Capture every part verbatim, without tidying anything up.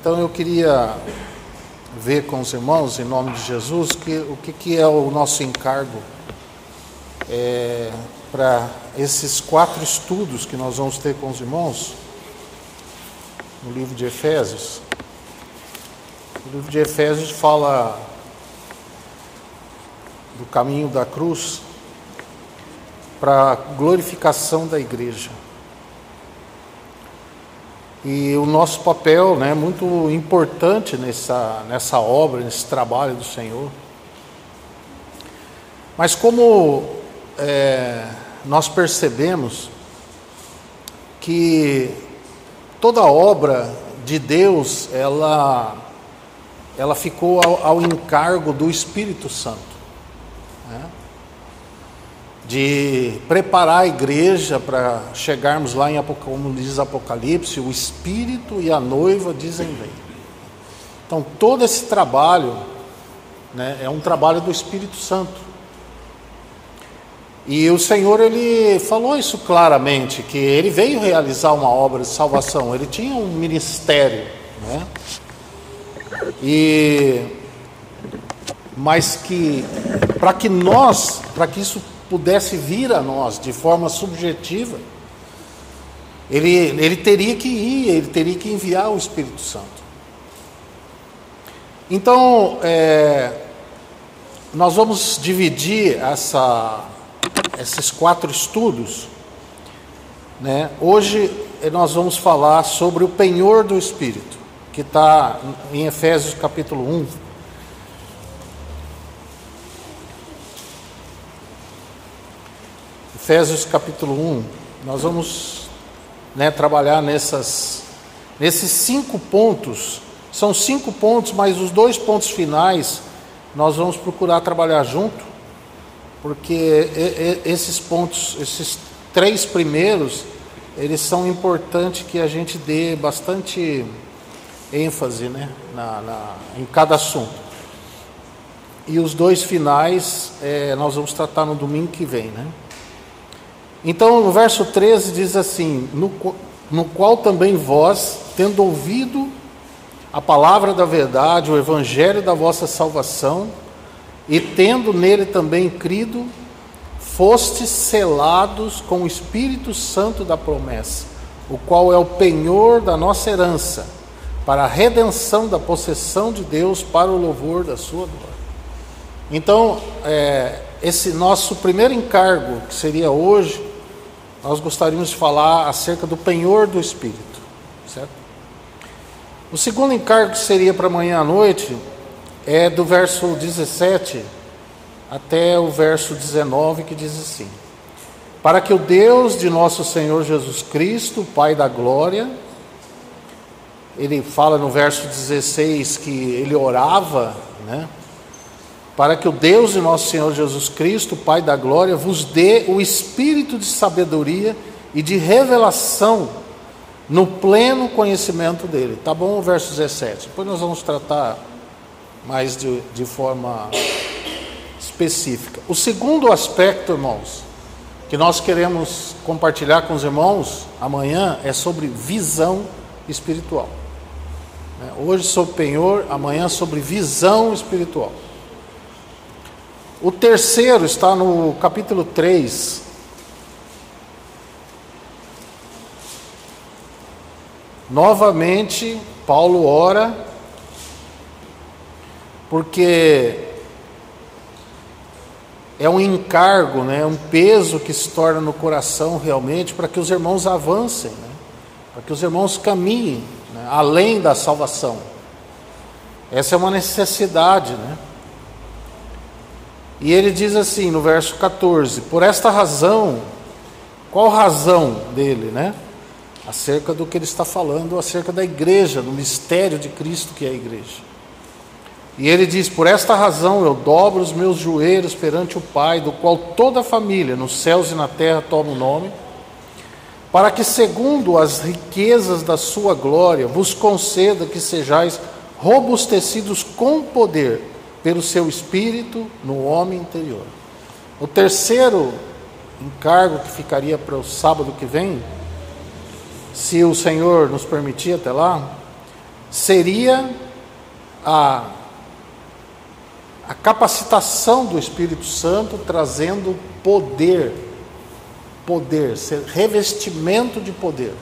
Então eu queria ver com os irmãos, em nome de Jesus, que, o que, que é o nosso encargo é, para esses quatro estudos que nós vamos ter com os irmãos no livro de Efésios. O livro de Efésios fala do caminho da cruz para a glorificação da igreja. E o nosso papel, né, é muito importante nessa, nessa obra, nesse trabalho do Senhor. Mas como é, nós percebemos que toda obra de Deus, ela, ela ficou ao, ao encargo do Espírito Santo, né? De preparar a igreja para chegarmos lá em, como diz Apocalipse, o Espírito e a noiva dizem vem. Então todo esse trabalho, né, é um trabalho do Espírito Santo. E o Senhor, ele falou isso claramente, que ele veio realizar uma obra de salvação, ele tinha um ministério, né? E mas que para que nós, para que isso pudesse vir a nós de forma subjetiva, ele, ele teria que ir, ele teria que enviar o Espírito Santo. Então, é, nós vamos dividir essa, esses quatro estudos, né? Hoje nós vamos falar sobre o penhor do Espírito, que está em Efésios capítulo um. Efésios capítulo um, nós vamos, né, trabalhar nessas, nesses cinco pontos. São cinco pontos, mas os dois pontos finais nós vamos procurar trabalhar junto, porque esses pontos, esses três primeiros, eles são importantes que a gente dê bastante ênfase, né, na, na, em cada assunto. E os dois finais é, nós vamos tratar no domingo que vem, né? Então, no verso treze diz assim: no, no qual também vós, tendo ouvido a palavra da verdade, o evangelho da vossa salvação, e tendo nele também crido, fostes selados com o Espírito Santo da promessa, o qual é o penhor da nossa herança, para a redenção da possessão de Deus, para o louvor da sua glória. Então, é, esse nosso primeiro encargo, que seria hoje, nós gostaríamos de falar acerca do penhor do Espírito, certo? O segundo encargo, que seria para amanhã à noite, é do verso dezessete até o verso dezenove, que diz assim: para que o Deus de nosso Senhor Jesus Cristo, Pai da glória, ele fala no verso dezesseis que ele orava, né? Para que o Deus de nosso Senhor Jesus Cristo, Pai da glória, vos dê o espírito de sabedoria e de revelação no pleno conhecimento dele. Tá bom o verso dezessete? Depois nós vamos tratar mais de, de forma específica. O segundo aspecto, irmãos, que nós queremos compartilhar com os irmãos amanhã é sobre visão espiritual. Hoje sobre penhor, amanhã sobre visão espiritual. O terceiro está no capítulo três. Novamente, Paulo ora, porque é um encargo, né, um peso que se torna no coração realmente para que os irmãos avancem, né, para que os irmãos caminhem, né, além da salvação. Essa é uma necessidade, né? E ele diz assim no verso catorze: por esta razão, qual razão dele, né? Acerca do que ele está falando, acerca da igreja, do mistério de Cristo que é a igreja. E ele diz: por esta razão eu dobro os meus joelhos perante o Pai, do qual toda a família, nos céus e na terra, toma o nome, para que, segundo as riquezas da sua glória, vos conceda que sejais robustecidos com poder, pelo seu Espírito no homem interior. O terceiro encargo, que ficaria para o sábado que vem, se o Senhor nos permitir até lá, seria a, a capacitação do Espírito Santo trazendo poder, poder, revestimento de poder.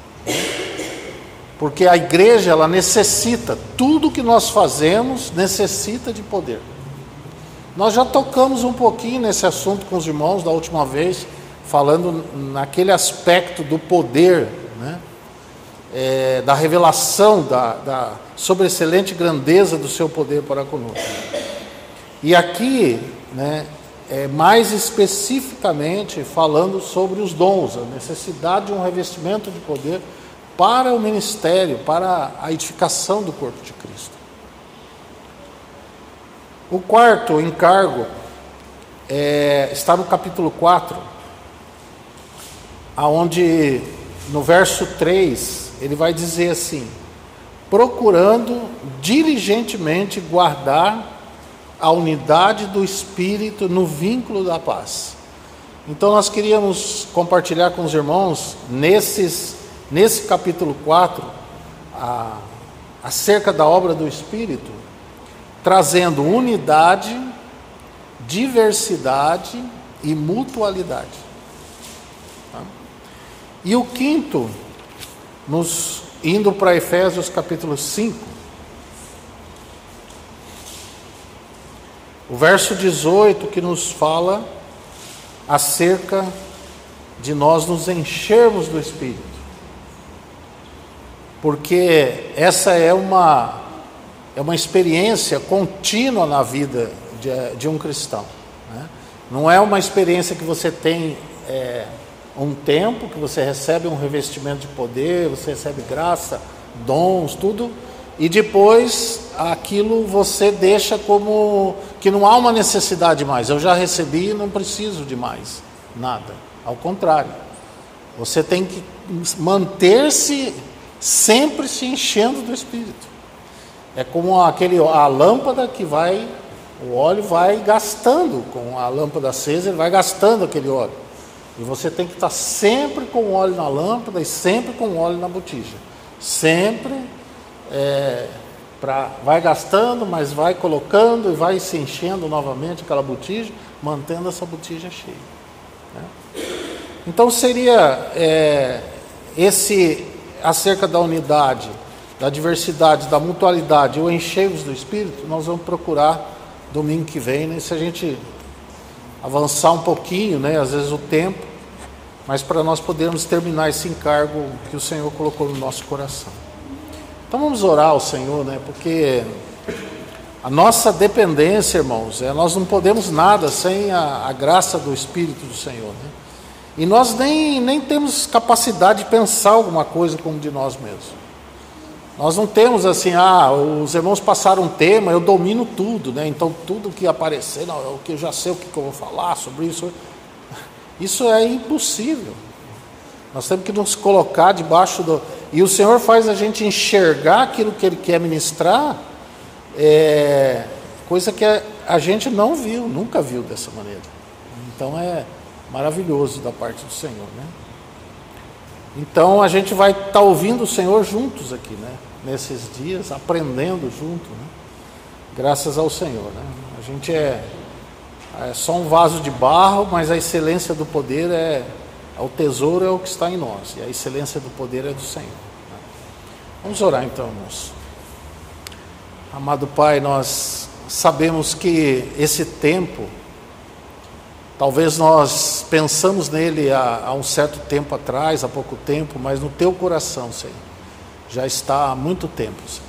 Porque a igreja, ela necessita, tudo que nós fazemos necessita de poder. Nós já tocamos um pouquinho nesse assunto com os irmãos da última vez, falando naquele aspecto do poder, né? É, da revelação, da, da sobreexcelente grandeza do seu poder para conosco. E aqui, né, é, mais especificamente falando sobre os dons, a necessidade de um revestimento de poder para o ministério, para a edificação do corpo de Cristo. O quarto encargo é, está no capítulo quatro, aonde no verso três ele vai dizer assim: procurando diligentemente guardar a unidade do Espírito no vínculo da paz. Então nós queríamos compartilhar com os irmãos nesses Nesse capítulo quatro, a, acerca da obra do Espírito, trazendo unidade, diversidade e mutualidade. Tá? E o quinto, nos indo para Efésios capítulo cinco, o verso dezoito, que nos fala acerca de nós nos enchermos do Espírito. Porque essa é uma, é uma experiência contínua na vida de, de um cristão, né? Não é uma experiência que você tem é, um tempo, que você recebe um revestimento de poder, você recebe graça, dons, tudo, e depois aquilo você deixa como que não há uma necessidade mais. Eu já recebi e não preciso de mais nada. Ao contrário, você tem que manter-se sempre se enchendo do Espírito. É como aquele, a lâmpada que vai, o óleo vai gastando, com a lâmpada acesa, ele vai gastando aquele óleo. E você tem que estar sempre com o óleo na lâmpada e sempre com o óleo na botija. Sempre, é, pra, vai gastando, mas vai colocando e vai se enchendo novamente aquela botija, mantendo essa botija cheia. Né? Então seria é, esse... acerca da unidade, da diversidade, da mutualidade, o encher-vos do Espírito, nós vamos procurar domingo que vem, né? Se a gente avançar um pouquinho, né? Às vezes o tempo, mas para nós podermos terminar esse encargo que o Senhor colocou no nosso coração. Então vamos orar ao Senhor, né? Porque a nossa dependência, irmãos, é, nós não podemos nada sem a, a graça do Espírito do Senhor, né? E nós nem, nem temos capacidade de pensar alguma coisa como de nós mesmos. Nós não temos assim, ah, os irmãos passaram um tema, eu domino tudo, né? Então tudo que aparecer, não, o que eu já sei o que eu vou falar sobre isso. Isso é impossível. Nós temos que nos colocar debaixo do... E o Senhor faz a gente enxergar aquilo que Ele quer ministrar, é... coisa que a gente não viu, nunca viu dessa maneira. Então é... maravilhoso da parte do Senhor, né? Então a gente vai estar tá ouvindo o Senhor juntos aqui, né? Nesses dias, aprendendo junto, né? Graças ao Senhor, né? A gente é, é só um vaso de barro, mas a excelência do poder é, é o tesouro, é o que está em nós, e a excelência do poder é do Senhor, né? Vamos orar então, irmãos. Amado Pai, nós sabemos que esse tempo, talvez nós pensamos nele há, há um certo tempo atrás, há pouco tempo, mas no teu coração, Senhor, já está há muito tempo, Senhor.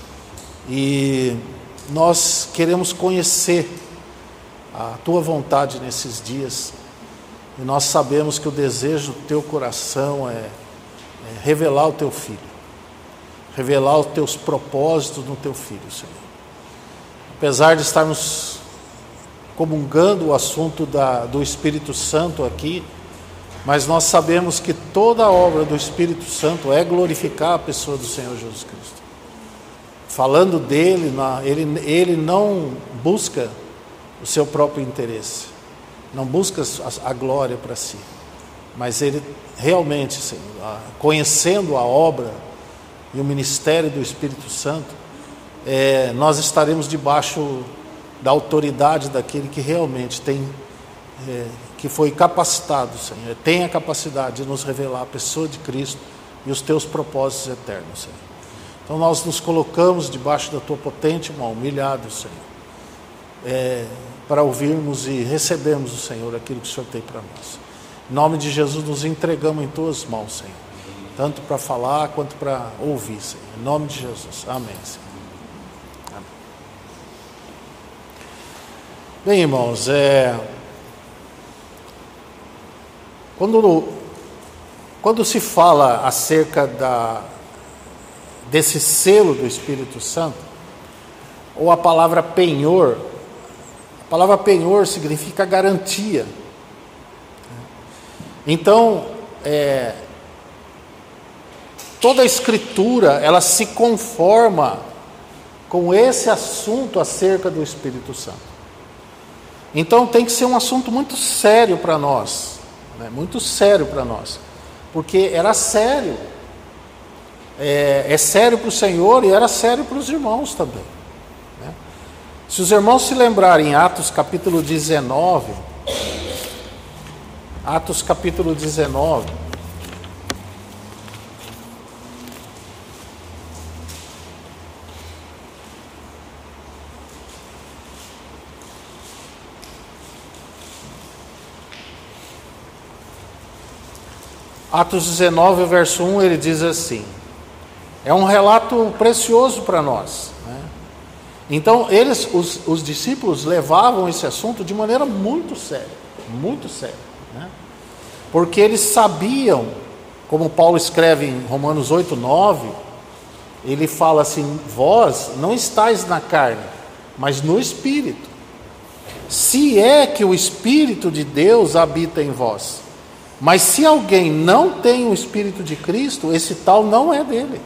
E nós queremos conhecer a tua vontade nesses dias, e nós sabemos que o desejo do teu coração é, é revelar o teu Filho, revelar os teus propósitos no teu Filho, Senhor. Apesar de estarmos comungando o assunto da, do Espírito Santo aqui, mas nós sabemos que toda a obra do Espírito Santo é glorificar a pessoa do Senhor Jesus Cristo. Falando dele, ele, ele não busca o seu próprio interesse, não busca a, a glória para si, mas ele realmente, Senhor, conhecendo a obra e o ministério do Espírito Santo, é, nós estaremos debaixo da autoridade daquele que realmente tem, é, que foi capacitado, Senhor, tem a capacidade de nos revelar a pessoa de Cristo e os teus propósitos eternos, Senhor. Então nós nos colocamos debaixo da tua potente mão, humilhados, Senhor, é, para ouvirmos e recebermos do Senhor aquilo que o Senhor tem para nós. Em nome de Jesus, nos entregamos em tuas mãos, Senhor, tanto para falar quanto para ouvir, Senhor. Em nome de Jesus, amém, Senhor. Amém. Bem, irmãos, é, quando, quando se fala acerca da, desse selo do Espírito Santo, ou a palavra penhor, a palavra penhor significa garantia. Então, é, toda a Escritura, ela se conforma com esse assunto acerca do Espírito Santo. Então tem que ser um assunto muito sério para nós, né? Muito sério para nós, porque era sério, é, é sério para o Senhor e era sério para os irmãos também, né? Se os irmãos se lembrarem, Atos capítulo dezenove, Atos capítulo dezenove, Atos dezenove, verso um, ele diz assim, é um relato precioso para nós, né? Então, eles, os, os discípulos levavam esse assunto de maneira muito séria, muito séria, né? Porque eles sabiam, como Paulo escreve em Romanos oito, nove, ele fala assim, vós não estáis na carne, mas no Espírito, se é que o Espírito de Deus habita em vós. Mas se alguém não tem o Espírito de Cristo, esse tal não é dele.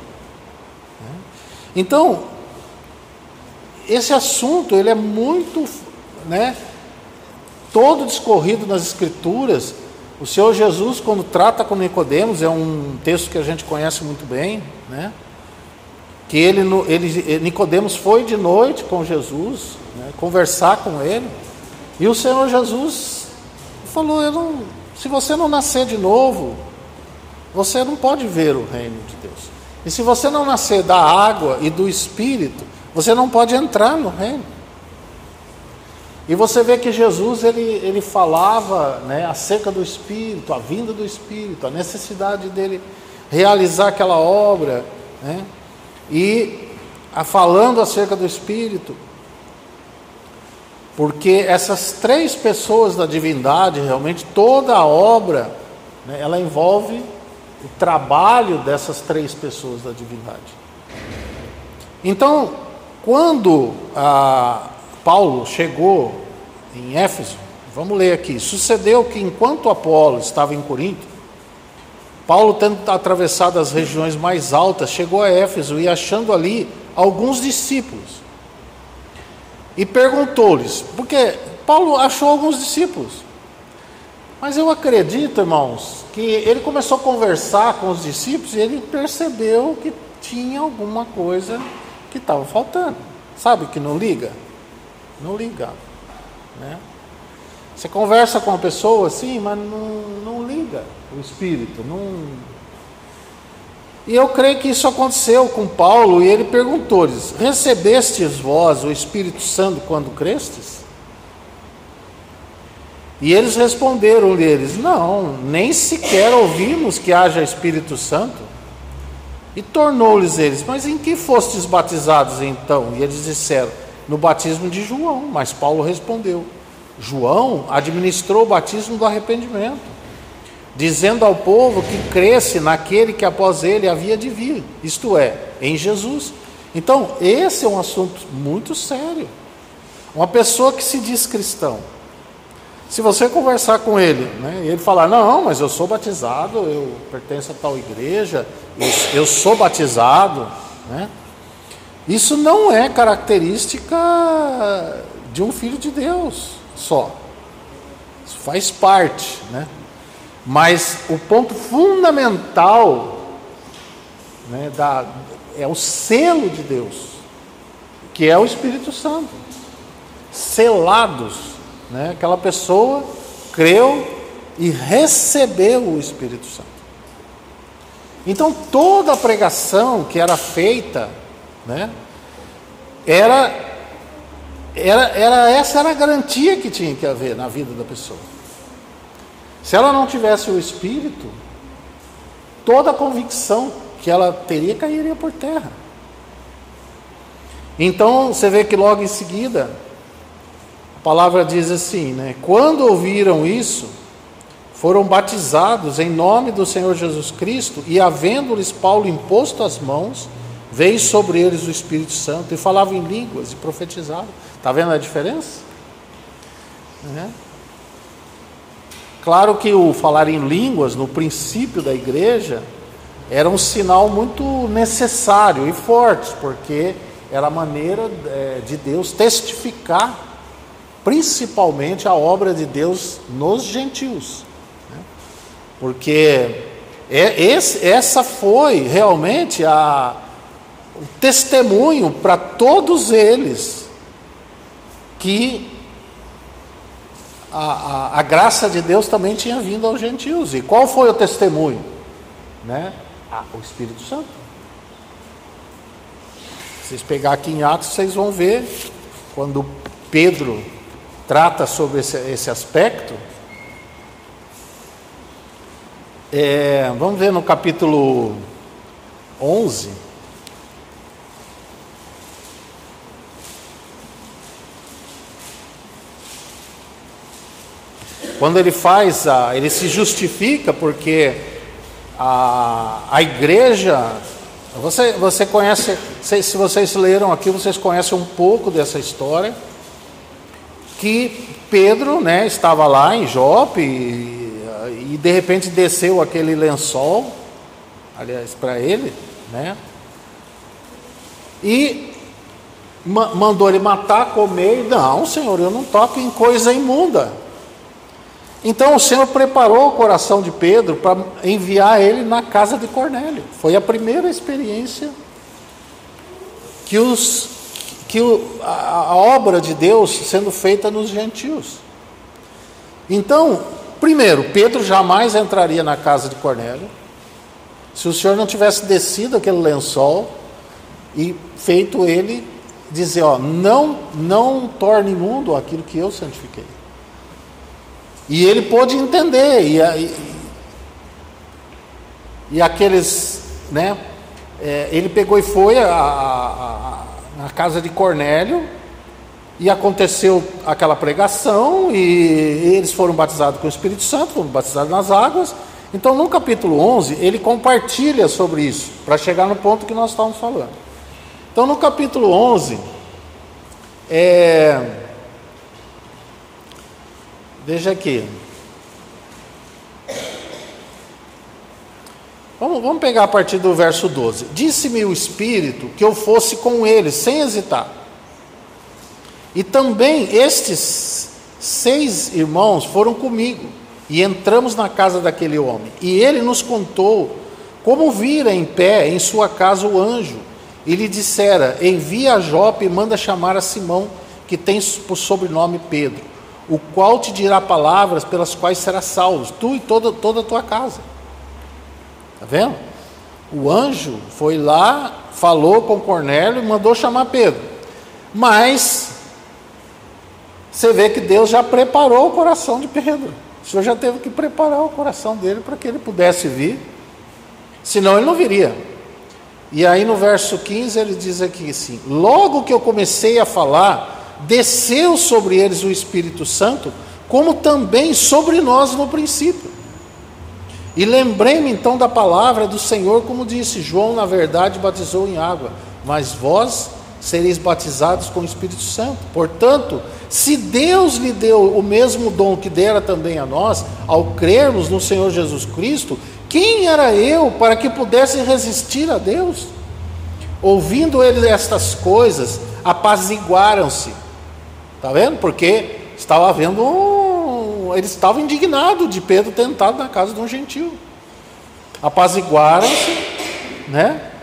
Então, esse assunto, ele é muito, né, todo discorrido nas Escrituras. O Senhor Jesus, quando trata com Nicodemos, é um texto que a gente conhece muito bem, né, que ele, ele, Nicodemos foi de noite com Jesus, né, conversar com ele, e o Senhor Jesus falou, eu não... Se você não nascer de novo, você não pode ver o reino de Deus. E se você não nascer da água e do Espírito, você não pode entrar no reino. E você vê que Jesus, ele, ele falava, né, acerca do Espírito, a vinda do Espírito, a necessidade dele realizar aquela obra, né, e a, falando acerca do Espírito, porque essas três pessoas da divindade, realmente toda a obra, né, ela envolve o trabalho dessas três pessoas da divindade. Então, quando a Paulo chegou em Éfeso, vamos ler aqui, sucedeu que enquanto Apolo estava em Corinto, Paulo, tendo atravessado as regiões mais altas, chegou a Éfeso e achando ali alguns discípulos, e perguntou-lhes, porque Paulo achou alguns discípulos, mas eu acredito, irmãos, que ele começou a conversar com os discípulos e ele percebeu que tinha alguma coisa que estava faltando. Sabe que não liga? Não liga, né? Você conversa com uma pessoa assim, mas não, não liga o espírito, não... E eu creio que isso aconteceu com Paulo, e ele perguntou-lhes, recebestes vós o Espírito Santo quando crestes? E eles responderam-lhes, não, nem sequer ouvimos que haja Espírito Santo. E tornou-lhes eles, mas em que fostes batizados então? E eles disseram, no batismo de João. Mas Paulo respondeu, João administrou o batismo do arrependimento, dizendo ao povo que cresce naquele que após ele havia de vir, isto é, em Jesus. Então, esse é um assunto muito sério. Uma pessoa que se diz cristão, se você conversar com ele, né, e ele falar, não, mas eu sou batizado, eu pertenço a tal igreja, eu, eu sou batizado, né, isso não é característica de um filho de Deus só. Isso faz parte, né? Mas o ponto fundamental né, da, é o selo de Deus, que é o Espírito Santo. Selados, né, aquela pessoa creu e recebeu o Espírito Santo. Então toda a pregação que era feita, né, era, era, era essa era a garantia que tinha que haver na vida da pessoa. Se ela não tivesse o Espírito, toda a convicção que ela teria cairia por terra. Então você vê que logo em seguida a palavra diz assim, né? Quando ouviram isso, foram batizados em nome do Senhor Jesus Cristo, e havendo-lhes Paulo imposto as mãos, veio sobre eles o Espírito Santo, e falavam em línguas e profetizavam. Está vendo a diferença? Né? Claro que o falar em línguas, no princípio da igreja, era um sinal muito necessário e forte, porque era a maneira é, de Deus testificar, principalmente a obra de Deus nos gentios. Né? Porque é, esse, essa foi realmente a, o testemunho para todos eles, que A, a, a graça de Deus também tinha vindo aos gentios. E qual foi o testemunho? Né? Ah, o Espírito Santo. Se vocês pegarem aqui em Atos, vocês vão ver, quando Pedro trata sobre esse, esse aspecto, é, vamos ver no capítulo onze, quando ele faz, a, ele se justifica, porque a, a igreja, você, você conhece, se, se vocês leram aqui, vocês conhecem um pouco dessa história, que Pedro, né, estava lá em Jope, e, e de repente desceu aquele lençol, aliás, para ele, né, e ma, mandou ele matar, comer, e não, Senhor, eu não toco em coisa imunda. Então o Senhor preparou o coração de Pedro para enviar ele na casa de Cornélio. Foi a primeira experiência que, os, que o, a, a obra de Deus sendo feita nos gentios. Então, primeiro, Pedro jamais entraria na casa de Cornélio se o Senhor não tivesse descido aquele lençol e feito ele dizer, ó, não, não torne imundo aquilo que eu santifiquei. E ele pôde entender, e, e, e aqueles, né, é, ele pegou e foi a, a, a, na casa de Cornélio, e aconteceu aquela pregação, e eles foram batizados com o Espírito Santo, foram batizados nas águas. Então no capítulo onze, ele compartilha sobre isso, para chegar no ponto que nós estávamos falando. Então no capítulo onze, é... veja aqui. Vamos, vamos pegar a partir do verso doze. Disse-me o Espírito que eu fosse com eles, sem hesitar. E também estes seis irmãos foram comigo, e entramos na casa daquele homem. E ele nos contou como vira em pé em sua casa o anjo, e lhe dissera, envia a Jope e manda chamar a Simão, que tem por sobrenome Pedro, o qual te dirá palavras pelas quais serás salvo, tu e toda, toda a tua casa. Está vendo? O anjo foi lá, falou com Cornélio e mandou chamar Pedro. Mas você vê que Deus já preparou o coração de Pedro. O Senhor já teve que preparar o coração dele para que ele pudesse vir, senão ele não viria. E aí no verso quinze ele diz aqui assim, logo que eu comecei a falar, desceu sobre eles o Espírito Santo, como também sobre nós no princípio. E lembrei-me então da palavra do Senhor, como disse, João na verdade batizou em água, mas vós sereis batizados com o Espírito Santo. Portanto, se Deus lhe deu o mesmo dom que dera também a nós, ao crermos no Senhor Jesus Cristo, quem era eu para que pudesse resistir a Deus? Ouvindo eles estas coisas, apaziguaram-se. Está vendo? Porque estava havendo um... eles estavam indignados de Pedro ter entrado na casa de um gentio. Apaziguaram-se, né?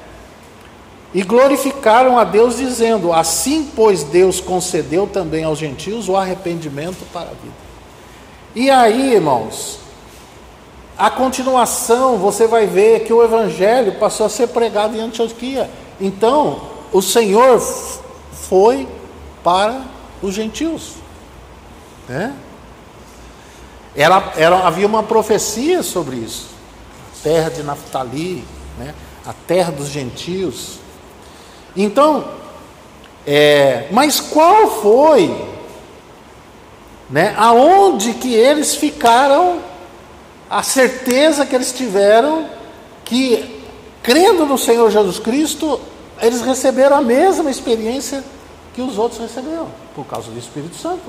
E glorificaram a Deus dizendo: assim, pois, Deus concedeu também aos gentios o arrependimento para a vida. E aí, irmãos, a continuação, você vai ver que o evangelho passou a ser pregado em Antioquia. Então, o Senhor foi para os gentios, né? Era, era, havia uma profecia sobre isso. A terra de Naftali, né? A terra dos gentios. Então, é, mas qual foi, né, aonde que eles ficaram, a certeza que eles tiveram que, crendo no Senhor Jesus Cristo, eles receberam a mesma experiência que os outros receberam, por causa do Espírito Santo.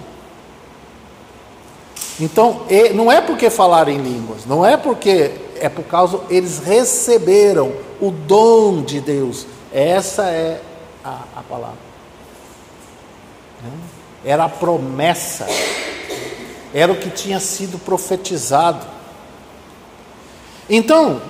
Então, não é porque falaram em línguas, não é porque, é por causa, eles receberam o dom de Deus. Essa é a, a palavra. Era a promessa, era o que tinha sido profetizado. Então,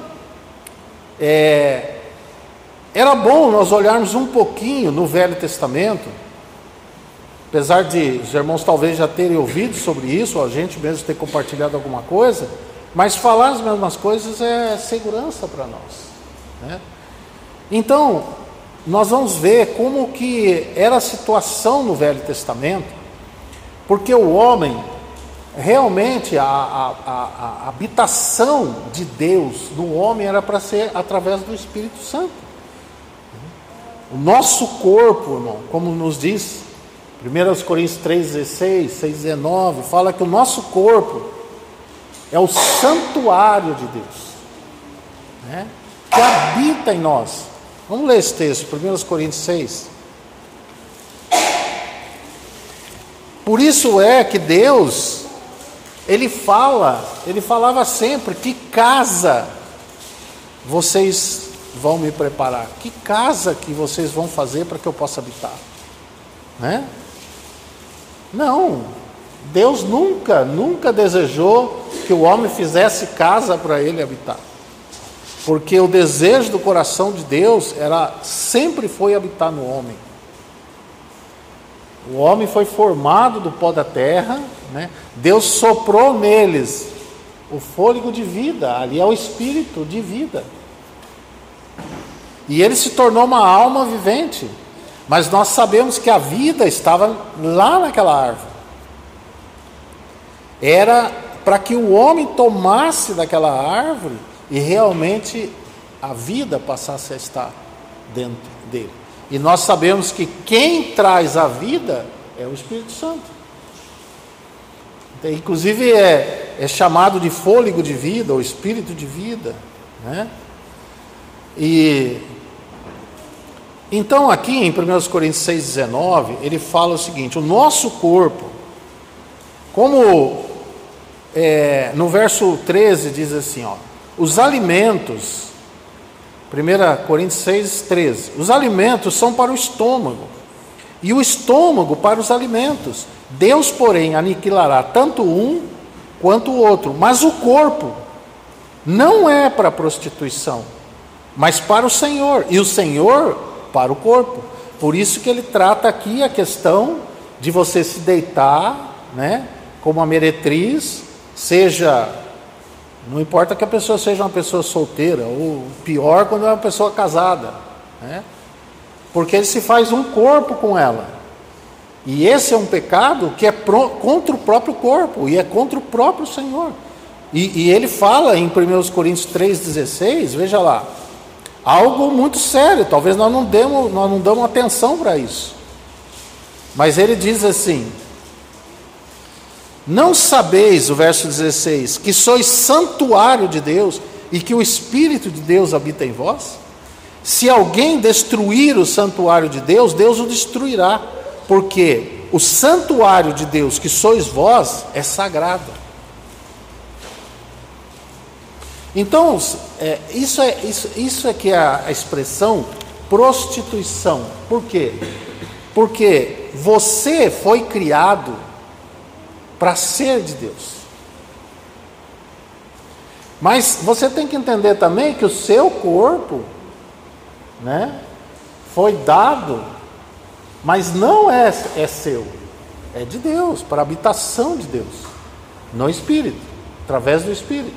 é, era bom nós olharmos um pouquinho no Velho Testamento, apesar de os irmãos talvez já terem ouvido sobre isso, ou a gente mesmo ter compartilhado alguma coisa, mas falar as mesmas coisas é segurança para nós, né? Então, nós vamos ver como que era a situação no Velho Testamento, porque o homem, realmente, a, a, a, a habitação de Deus no homem era para ser através do Espírito Santo. O nosso corpo, irmão, como nos diz primeira Coríntios três, dezesseis, seis, dezenove, fala que o nosso corpo é o santuário de Deus, né, que habita em nós. Vamos ler esse texto, primeira Coríntios seis. Por isso é que Deus, Ele fala, Ele falava sempre: que casa vocês vão me preparar? Que casa que vocês vão fazer para que eu possa habitar? Né? Não, Deus nunca, nunca desejou que o homem fizesse casa para ele habitar. Porque o desejo do coração de Deus era, sempre foi habitar no homem. O homem foi formado do pó da terra, né? Deus soprou neles o fôlego de vida, ali é o espírito de vida. E ele se tornou uma alma vivente. Mas nós sabemos que a vida estava lá naquela árvore. Era para que o homem tomasse daquela árvore e realmente a vida passasse a estar dentro dele. E nós sabemos que quem traz a vida é o Espírito Santo. Inclusive é, é chamado de fôlego de vida, ou espírito de vida, né? E então aqui em primeira Coríntios seis, dezenove, ele fala o seguinte: o nosso corpo, como é, no verso treze diz assim, ó, os alimentos, primeira Coríntios seis, treze, os alimentos são para o estômago, e o estômago para os alimentos. Deus, porém, aniquilará tanto um quanto o outro, mas o corpo não é para a prostituição, mas para o Senhor, e o Senhor para o corpo. Por isso que ele trata aqui a questão de você se deitar, né, como uma meretriz, seja, não importa que a pessoa seja uma pessoa solteira, ou pior, quando é uma pessoa casada, né, porque ele se faz um corpo com ela. E esse é um pecado que é pro, contra o próprio corpo, e é contra o próprio Senhor. E, e ele fala em primeira Coríntios três, dezesseis, veja lá, algo muito sério, talvez nós não demos, nós não damos atenção para isso. Mas ele diz assim: não sabeis, o verso dezesseis, que sois santuário de Deus e que o Espírito de Deus habita em vós? Se alguém destruir o santuário de Deus, Deus o destruirá, porque o santuário de Deus, que sois vós, é sagrado. Então, é, isso, é, isso, isso é que é a, a expressão prostituição. Por quê? Porque você foi criado para ser de Deus. Mas você tem que entender também que o seu corpo, né, foi dado, mas não é, é seu, é de Deus, para a habitação de Deus, no Espírito, através do Espírito.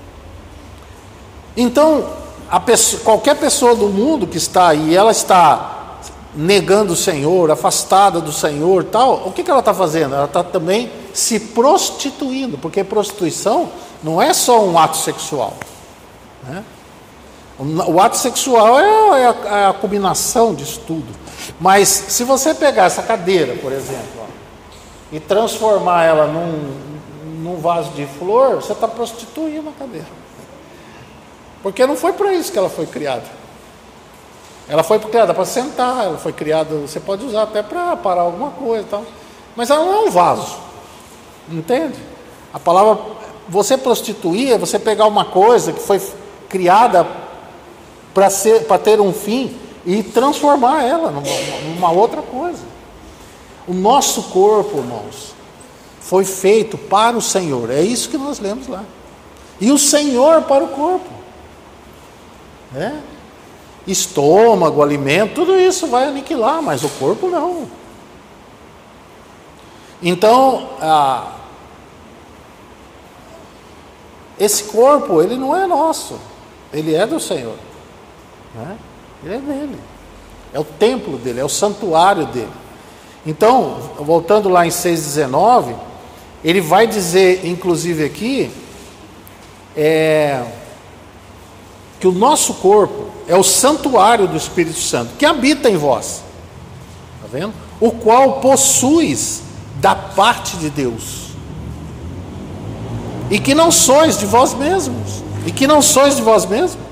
Então, a pessoa, qualquer pessoa do mundo que está aí, ela está negando o Senhor, afastada do Senhor, tal, o que, que ela está fazendo? Ela está também se prostituindo, porque prostituição não é só um ato sexual, né? O ato sexual é a, é a combinação disso tudo. Mas se você pegar essa cadeira, por exemplo, ó, e transformar ela num, num vaso de flor, você está prostituindo a cadeira. Porque não foi para isso que ela foi criada. Ela foi criada para sentar, ela foi criada, você pode usar até para parar alguma coisa e tal. Mas ela não é um vaso. Entende? A palavra, você prostituir é você pegar uma coisa que foi criada para ser, para ter um fim e transformar ela numa, numa outra coisa. O nosso corpo, irmãos, foi feito para o Senhor. É isso que nós lemos lá. E o Senhor para o corpo, né? Estômago, alimento, tudo isso vai aniquilar, mas o corpo não. Então, ah, esse corpo, ele não é nosso, ele é do Senhor, né? Ele é dele, é o templo dele, é o santuário dele. Então, voltando lá em seis dezenove, ele vai dizer, inclusive aqui, é, que o nosso corpo é o santuário do Espírito Santo, que habita em vós, está vendo? O qual possuis da parte de Deus, e que não sois de vós mesmos, e que não sois de vós mesmos.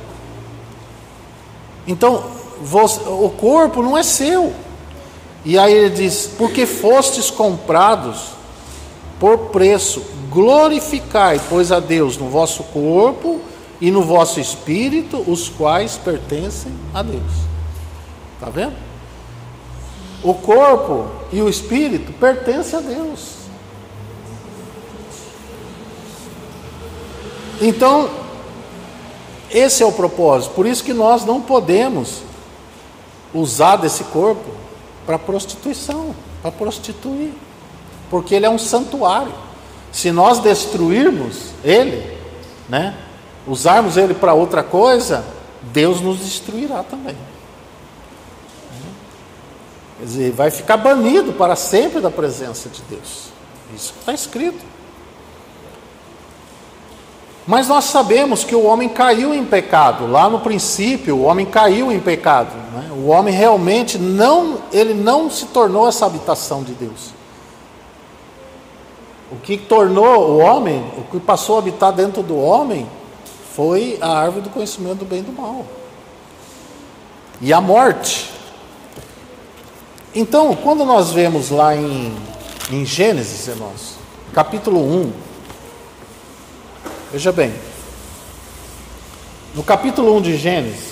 Então, vos, o corpo não é seu. E aí ele diz, porque fostes comprados por preço, glorificai, pois, a Deus no vosso corpo e no vosso espírito, os quais pertencem a Deus. Está vendo? O corpo e o espírito pertencem a Deus. Então, esse é o propósito. Por isso que nós não podemos usar desse corpo para prostituição, para prostituir, porque ele é um santuário. Se nós destruirmos ele, né, usarmos ele para outra coisa, Deus nos destruirá também. Quer dizer, vai ficar banido para sempre da presença de Deus. Isso está escrito. Mas nós sabemos que o homem caiu em pecado. Lá no princípio, o homem caiu em pecado, né? O homem realmente não, ele não se tornou essa habitação de Deus. O que tornou o homem, o que passou a habitar dentro do homem, foi a árvore do conhecimento do bem e do mal. E a morte. Então, quando nós vemos lá em, em Gênesis, irmãos, capítulo um, veja bem, no capítulo um de Gênesis,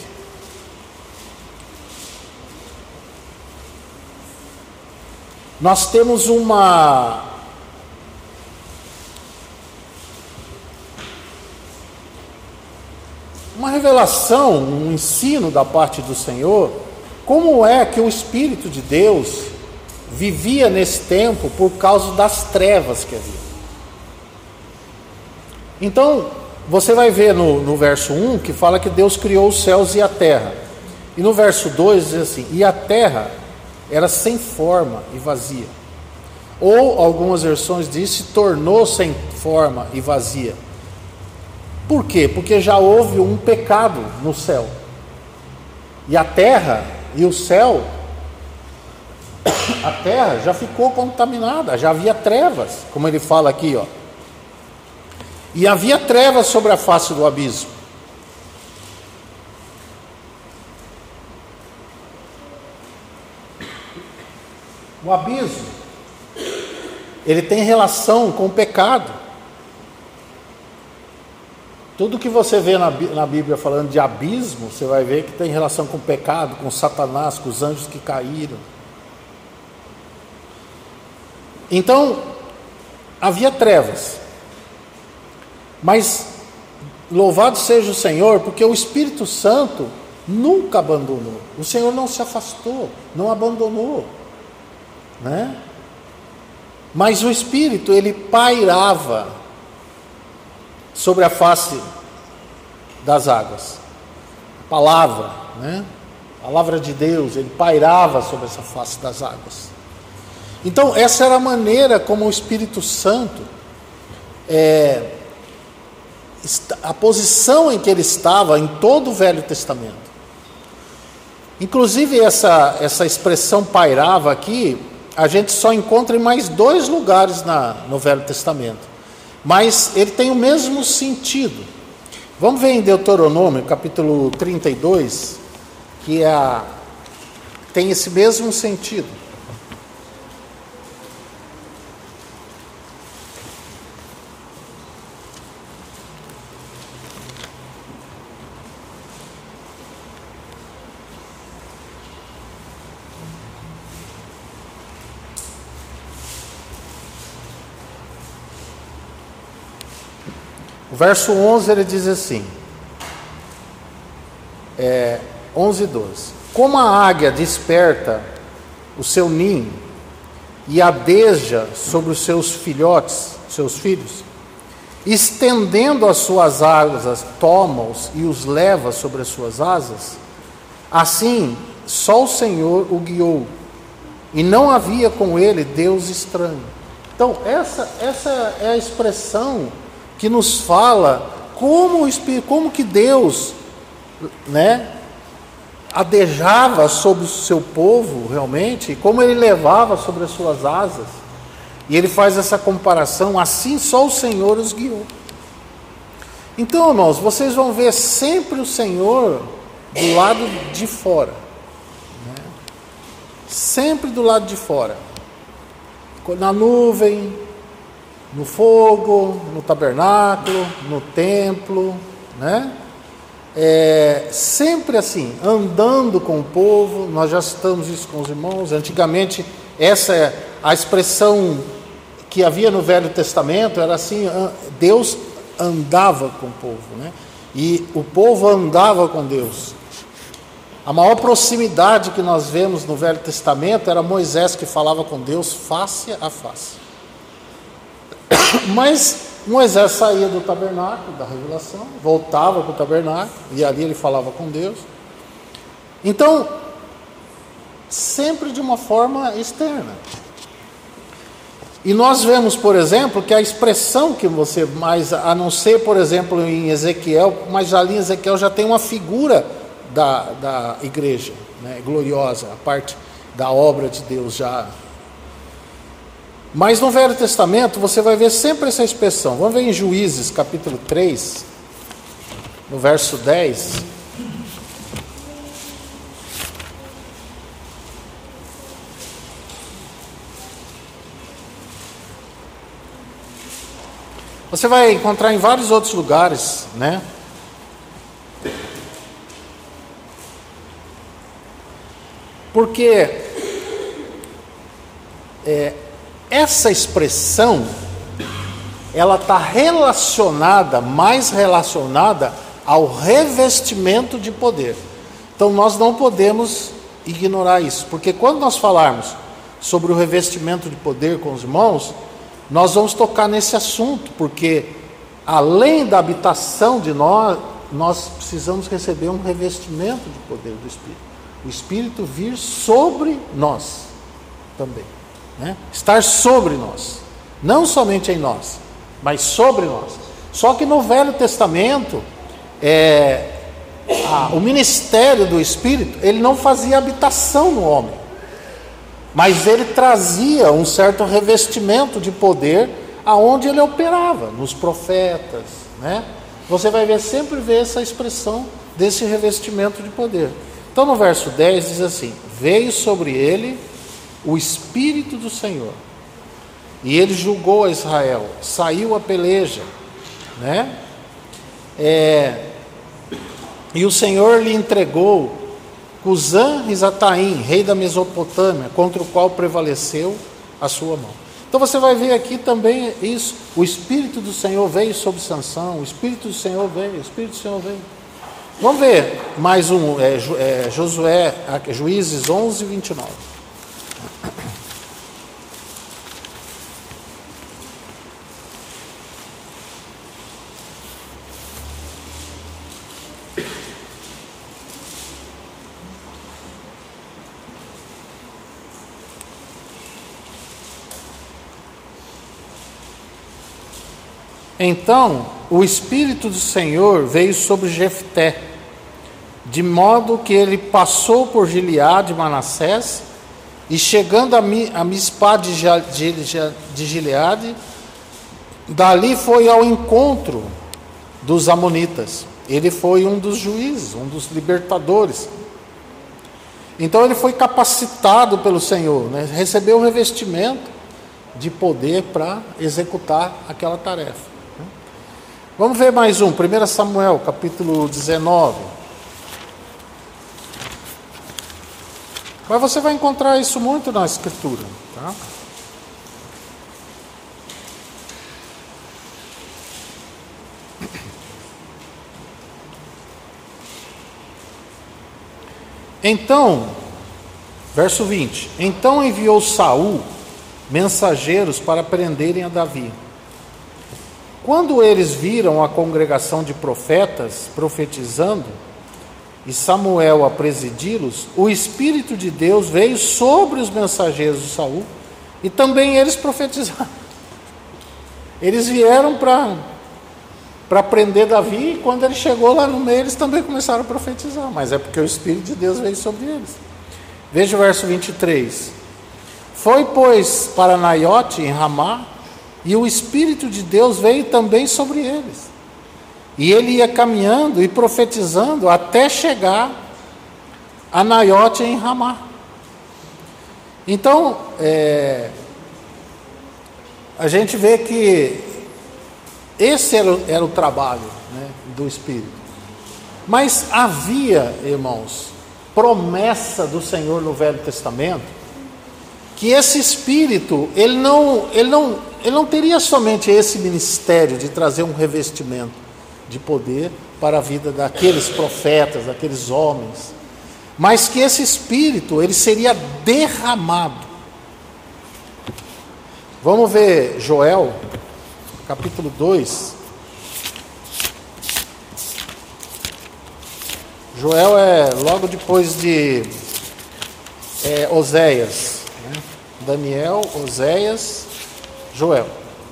nós temos uma uma revelação, um ensino da parte do Senhor, como é que o Espírito de Deus vivia nesse tempo por causa das trevas que havia. Então, você vai ver no, no verso um, que fala que Deus criou os céus e a terra. E no verso dois diz assim, e a terra era sem forma e vazia. Ou, algumas versões diz, se tornou sem forma e vazia. Por quê? Porque já houve um pecado no céu. E a terra e o céu, a terra já ficou contaminada, já havia trevas, como ele fala aqui, ó. E havia trevas sobre a face do abismo. O abismo, ele tem relação com o pecado. Tudo que você vê na, na Bíblia falando de abismo, você vai ver que tem relação com o pecado, com Satanás, com os anjos que caíram. Então, havia trevas. Mas louvado seja o Senhor, porque o Espírito Santo nunca abandonou. O Senhor não se afastou, não abandonou, né? Mas o Espírito, ele pairava sobre a face das águas. A palavra, né? A palavra de Deus, ele pairava sobre essa face das águas. Então, essa era a maneira como o Espírito Santo, é, a posição em que ele estava em todo o Velho Testamento. Inclusive, essa, essa expressão pairava aqui, a gente só encontra em mais dois lugares na, no Velho Testamento. Mas ele tem o mesmo sentido. Vamos ver em Deuteronômio, capítulo trinta e dois, que é a, tem esse mesmo sentido. O verso onze, ele diz assim, é, onze e doze. Como a águia desperta o seu ninho e adeja sobre os seus filhotes, seus filhos, estendendo as suas asas, toma-os e os leva sobre as suas asas, assim só o Senhor o guiou, e não havia com ele Deus estranho. Então, essa, essa é a expressão que nos fala como, o Espírito, como que Deus, né, adejava sobre o seu povo realmente, e como ele levava sobre as suas asas. E ele faz essa comparação, assim só o Senhor os guiou. Então, irmãos, vocês vão ver sempre o Senhor do lado de fora, né? Sempre do lado de fora, na nuvem, no fogo, no tabernáculo, no templo, né? É, sempre assim, andando com o povo. Nós já citamos isso com os irmãos. Antigamente, essa é a expressão que havia no Velho Testamento, era assim, Deus andava com o povo, né? E o povo andava com Deus. A maior proximidade que nós vemos no Velho Testamento era Moisés, que falava com Deus face a face. Mas Moisés saía do tabernáculo, da revelação, voltava para o tabernáculo, e ali ele falava com Deus. Então, sempre de uma forma externa. E nós vemos, por exemplo, que a expressão que você mais, a não ser, por exemplo, em Ezequiel, mas ali em Ezequiel já tem uma figura da, da igreja, né, gloriosa, a parte da obra de Deus já. Mas no Velho Testamento você vai ver sempre essa expressão. Vamos ver em Juízes, capítulo três, no verso dez. Você vai encontrar em vários outros lugares, né? Porque é, essa expressão, ela está relacionada, mais relacionada ao revestimento de poder. Então nós não podemos ignorar isso, porque quando nós falarmos sobre o revestimento de poder com os irmãos, nós vamos tocar nesse assunto, porque além da habitação de nós, nós precisamos receber um revestimento de poder do Espírito. O Espírito vir sobre nós também, né? Estar sobre nós, não somente em nós, mas sobre nós. Só que no Velho Testamento, é, a, o ministério do Espírito, ele não fazia habitação no homem, mas ele trazia um certo revestimento de poder aonde ele operava, nos profetas, né? Você vai ver, sempre ver essa expressão desse revestimento de poder. Então no verso dez diz assim: veio sobre ele o Espírito do Senhor, e ele julgou a Israel, saiu a peleja, né? É, e o Senhor lhe entregou Cusã-Risataim, rei da Mesopotâmia, contra o qual prevaleceu a sua mão. Então você vai ver aqui também isso. O Espírito do Senhor veio sobre Sansão, o Espírito do Senhor veio, o Espírito do Senhor veio. Vamos ver mais um, é, é, Josué, Juízes onze, vinte e nove. Então o Espírito do Senhor veio sobre Jefté, de modo que ele passou por Gileade e Manassés, e chegando a, Mi, a Mispá de, de, de Gileade, dali foi ao encontro dos amonitas. Ele foi um dos juízes, um dos libertadores. Então ele foi capacitado pelo Senhor, né? Recebeu o revestimento de poder para executar aquela tarefa. Vamos ver mais um, primeiro Samuel, capítulo dezenove. Mas você vai encontrar isso muito na Escritura, tá? Então, verso vinte. Então enviou Saul mensageiros para prenderem a Davi. Quando eles viram a congregação de profetas profetizando, e Samuel a presidi-los, o Espírito de Deus veio sobre os mensageiros de Saul, e também eles profetizaram. Eles vieram para para prender Davi, e quando ele chegou lá no meio, eles também começaram a profetizar, mas é porque o Espírito de Deus veio sobre eles. Veja o verso vinte e três. Foi, pois, para Naiote, em Ramá, e o Espírito de Deus veio também sobre eles. E ele ia caminhando e profetizando até chegar a Naiote em Ramá. Então, é, a gente vê que esse era, era o trabalho, né, do Espírito. Mas havia, irmãos, promessa do Senhor no Velho Testamento, que esse Espírito, ele não, ele não, ele não teria somente esse ministério de trazer um revestimento de poder para a vida daqueles profetas, daqueles homens, mas que esse Espírito, ele seria derramado. Vamos ver Joel, capítulo dois. Joel é logo depois de é, Oséias, né? Daniel, Oséias, Joel.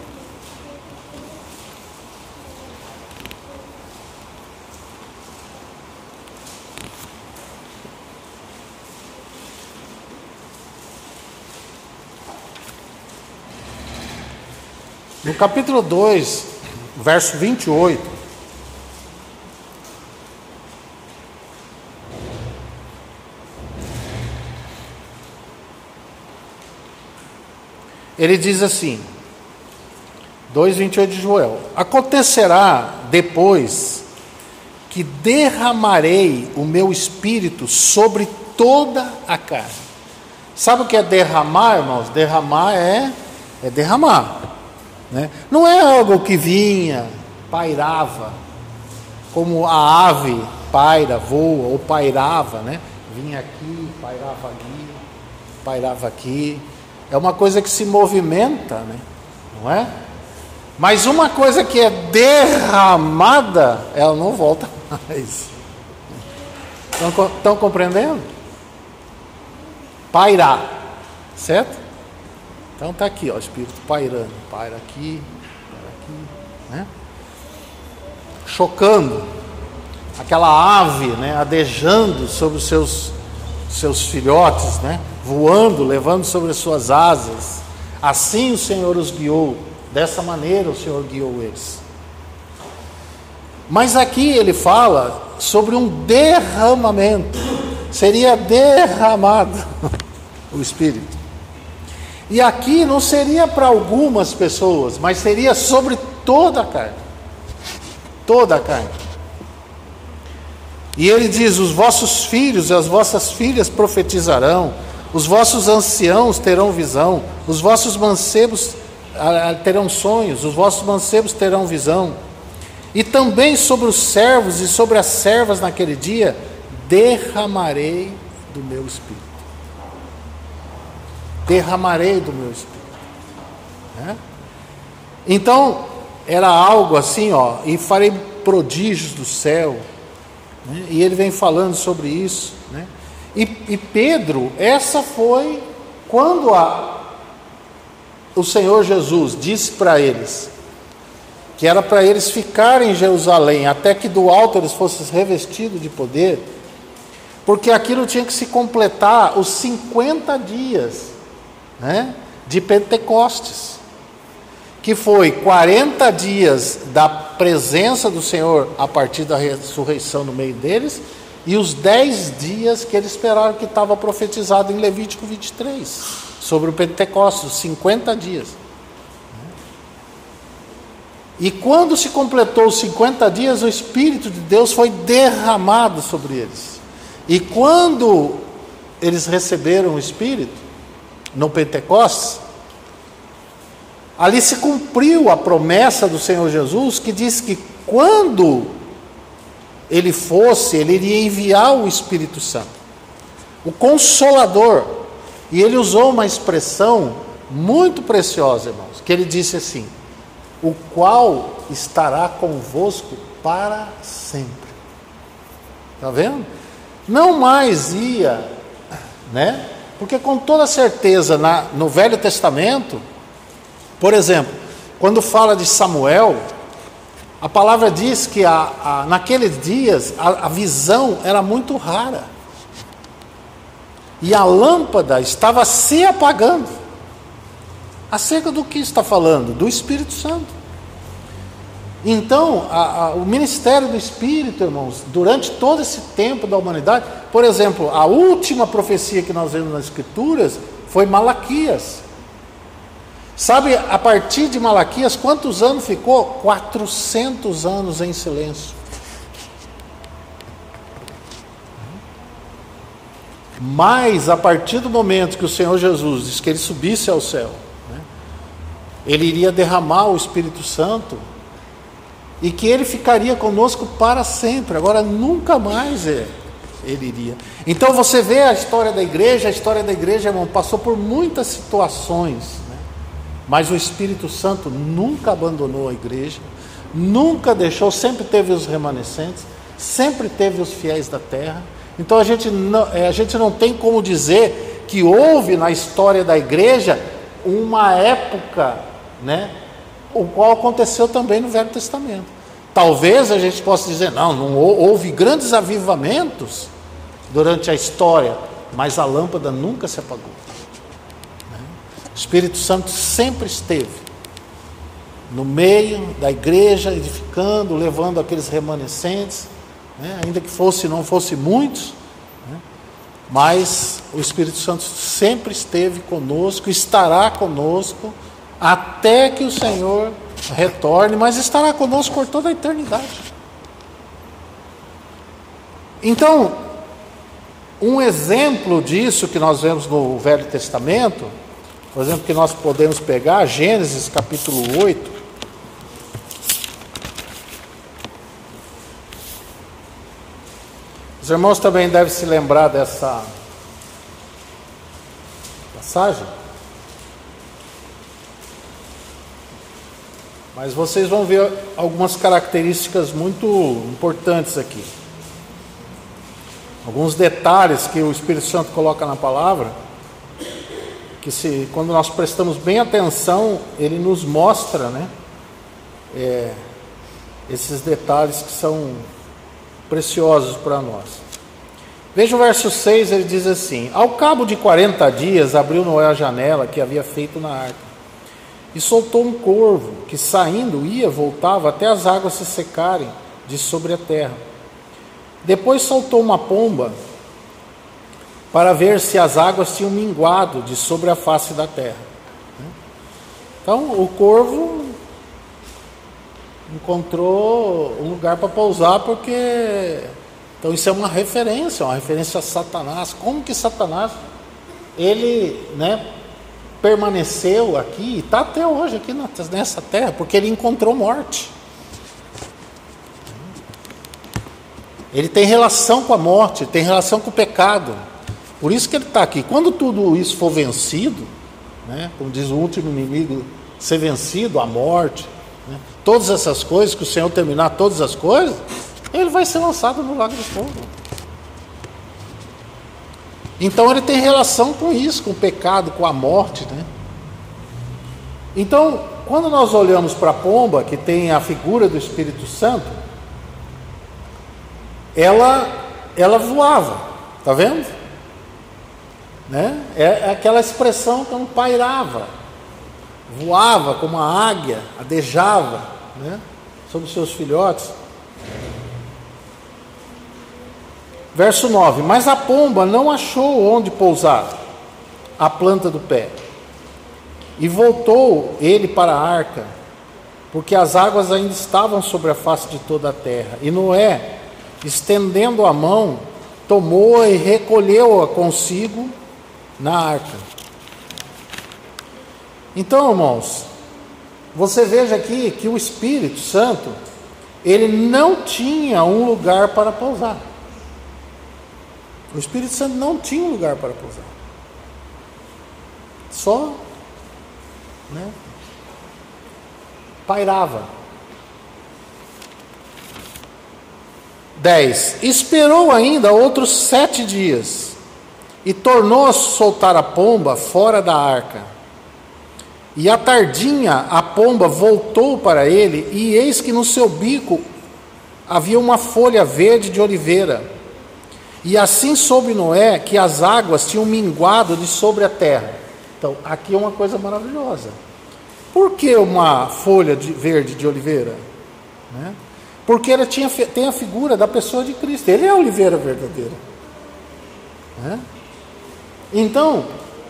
No capítulo dois, verso vinte e oito, ele diz assim, dois, vinte e oito de Joel: acontecerá depois que derramarei o meu espírito sobre toda a carne. Sabe o que é derramar, irmãos? Derramar é, é derramar. Né? Não é algo que vinha, pairava, como a ave paira, voa, ou pairava, né? Vinha aqui, pairava aqui, pairava aqui. É uma coisa que se movimenta, né? Não é? Mas uma coisa que é derramada, ela não volta mais. Estão, estão compreendendo? Pairar, certo? Então está aqui, ó, o Espírito pairando, paira aqui, paira aqui, né? Chocando, aquela ave, né, adejando sobre os seus, seus filhotes, né, voando, levando sobre as suas asas. Assim o Senhor os guiou, dessa maneira o Senhor guiou eles. Mas aqui ele fala sobre um derramamento, seria derramado o Espírito. E aqui não seria para algumas pessoas, mas seria sobre toda a carne. Toda a carne. E ele diz: os vossos filhos e as vossas filhas profetizarão, os vossos anciãos terão visão, os vossos mancebos terão sonhos, os vossos mancebos terão visão. E também sobre os servos e sobre as servas naquele dia, derramarei do meu Espírito. Derramarei do meu Espírito. Né? Então, era algo assim, ó, e farei prodígios do céu. Né? E ele vem falando sobre isso. Né? E, e Pedro, essa foi quando a, o Senhor Jesus disse para eles que era para eles ficarem em Jerusalém até que do alto eles fossem revestidos de poder, porque aquilo tinha que se completar os cinquenta dias, né, de Pentecostes, que foi quarenta dias da presença do Senhor a partir da ressurreição no meio deles, e os dez dias que eles esperaram, que estava profetizado em Levítico vinte e três, sobre o Pentecostes, cinquenta dias. E quando se completou os cinquenta dias, o Espírito de Deus foi derramado sobre eles. E quando eles receberam o Espírito, no Pentecostes, ali se cumpriu a promessa do Senhor Jesus, que diz que quando ele fosse, ele iria enviar o Espírito Santo, o Consolador. E ele usou uma expressão muito preciosa, irmãos, que ele disse assim: o qual estará convosco para sempre. Está vendo? Não mais ia, né? Porque com toda certeza na, no Velho Testamento, por exemplo, quando fala de Samuel, a palavra diz que a, a, naqueles dias a, a visão era muito rara. E a lâmpada estava se apagando. Acerca do que está falando? Do Espírito Santo. Então, a, a, o ministério do Espírito, irmãos, durante todo esse tempo da humanidade, por exemplo, a última profecia que nós vemos nas Escrituras foi Malaquias. Sabe, a partir de Malaquias, quantos anos ficou? quatrocentos anos em silêncio. Mas, a partir do momento que o Senhor Jesus disse que ele subisse ao céu, né, ele iria derramar o Espírito Santo, e que ele ficaria conosco para sempre. Agora, nunca mais é, ele iria. Então, você vê a história da igreja, a história da igreja, irmão, passou por muitas situações, né? Mas o Espírito Santo nunca abandonou a igreja, nunca deixou, sempre teve os remanescentes, sempre teve os fiéis da terra. Então, a gente não, a gente não tem como dizer que houve na história da igreja uma época, né, o qual aconteceu também no Velho Testamento. Talvez a gente possa dizer, não, não houve grandes avivamentos durante a história, mas a lâmpada nunca se apagou. O Espírito Santo sempre esteve no meio da igreja, edificando, levando aqueles remanescentes, né, ainda que fosse, não fosse muitos, né, mas o Espírito Santo sempre esteve conosco, estará conosco, até que o Senhor retorne, mas estará conosco por toda a eternidade. Então, um exemplo disso que nós vemos no Velho Testamento, por exemplo, que nós podemos pegar, Gênesis capítulo oito. Os irmãos também devem se lembrar dessa passagem. Mas vocês vão ver algumas características muito importantes aqui. Alguns detalhes que o Espírito Santo coloca na palavra, que se, quando nós prestamos bem atenção, ele nos mostra, né, é, esses detalhes que são preciosos para nós. Veja o verso seis, ele diz assim: ao cabo de quarenta dias, abriu Noé a janela que havia feito na arca, e soltou um corvo, que saindo ia, voltava, até as águas se secarem de sobre a terra. Depois soltou uma pomba, para ver se as águas tinham minguado de sobre a face da terra. Então, o corvo encontrou um lugar para pousar, porque... Então, isso é uma referência, uma referência a Satanás. Como que Satanás, ele, né, permaneceu aqui, e está até hoje aqui nessa terra, porque ele encontrou morte. Ele tem relação com a morte, tem relação com o pecado. Por isso que ele está aqui. Quando tudo isso for vencido, né, como diz o último inimigo, ser vencido, a morte, né, todas essas coisas, que o Senhor terminar todas as coisas, ele vai ser lançado no lago de fogo. Então ele tem relação com isso, com o pecado, com a morte, né? Então, quando nós olhamos para a pomba, que tem a figura do Espírito Santo, ela, ela voava, tá vendo? Né? É aquela expressão que não pairava, voava como uma águia, adejava, né, sobre os seus filhotes. Verso nove: mas a pomba não achou onde pousar a planta do pé, e voltou ele para a arca, porque as águas ainda estavam sobre a face de toda a terra. E Noé, estendendo a mão, tomou-a e recolheu-a consigo na arca. Então, irmãos, você veja aqui que o Espírito Santo, ele não tinha um lugar para pousar. O Espírito Santo não tinha um lugar para pousar. Só, né, pairava. dez. Esperou ainda outros sete dias e tornou a soltar a pomba fora da arca. E à tardinha a pomba voltou para ele, e eis que no seu bico havia uma folha verde de oliveira. E assim soube Noé que as águas tinham minguado de sobre a terra. Então, aqui é uma coisa maravilhosa. Por que uma folha de, verde de oliveira? Né? Porque ela tinha, tem a figura da pessoa de Cristo. Ele é a oliveira verdadeira. Né? Então,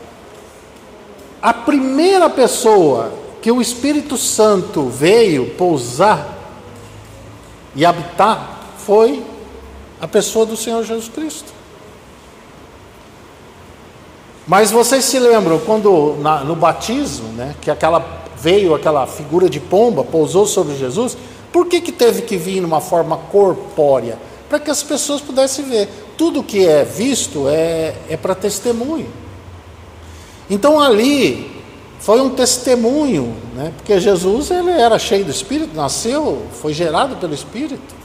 a primeira pessoa que o Espírito Santo veio pousar e habitar foi a pessoa do Senhor Jesus Cristo. Mas vocês se lembram quando na, no batismo, né, que aquela, veio aquela figura de pomba, pousou sobre Jesus? Por que que teve que vir numa forma corpórea? Para que as pessoas pudessem ver. Tudo que é visto é, é para testemunho. Então ali foi um testemunho, né? Porque Jesus, ele era cheio do Espírito, nasceu, foi gerado pelo Espírito,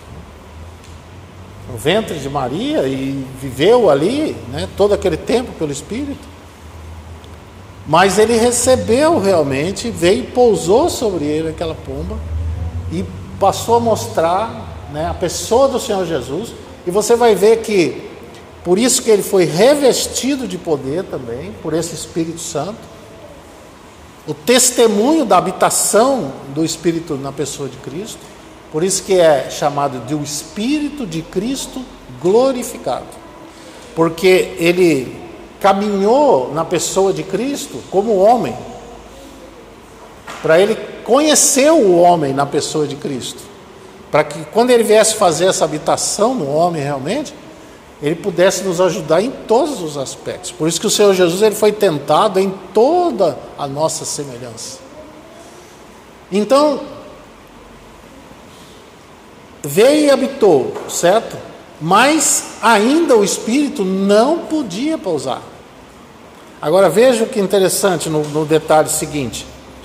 no ventre de Maria, e viveu ali, né, todo aquele tempo pelo Espírito. Mas ele recebeu realmente, veio e pousou sobre ele aquela pomba, e passou a mostrar, né, a pessoa do Senhor Jesus. E você vai ver que por isso que ele foi revestido de poder também, por esse Espírito Santo. O testemunho da habitação do Espírito na pessoa de Cristo. Por isso que é chamado de o Espírito de Cristo glorificado. Porque ele caminhou na pessoa de Cristo como homem. Para ele conhecer o homem na pessoa de Cristo. Para que quando ele viesse fazer essa habitação no homem realmente, ele pudesse nos ajudar em todos os aspectos. Por isso que o Senhor Jesus, ele foi tentado em toda a nossa semelhança. Então, veio e habitou, certo? Mas ainda o Espírito não podia pousar. Agora veja o que é interessante no, no detalhe seguinte.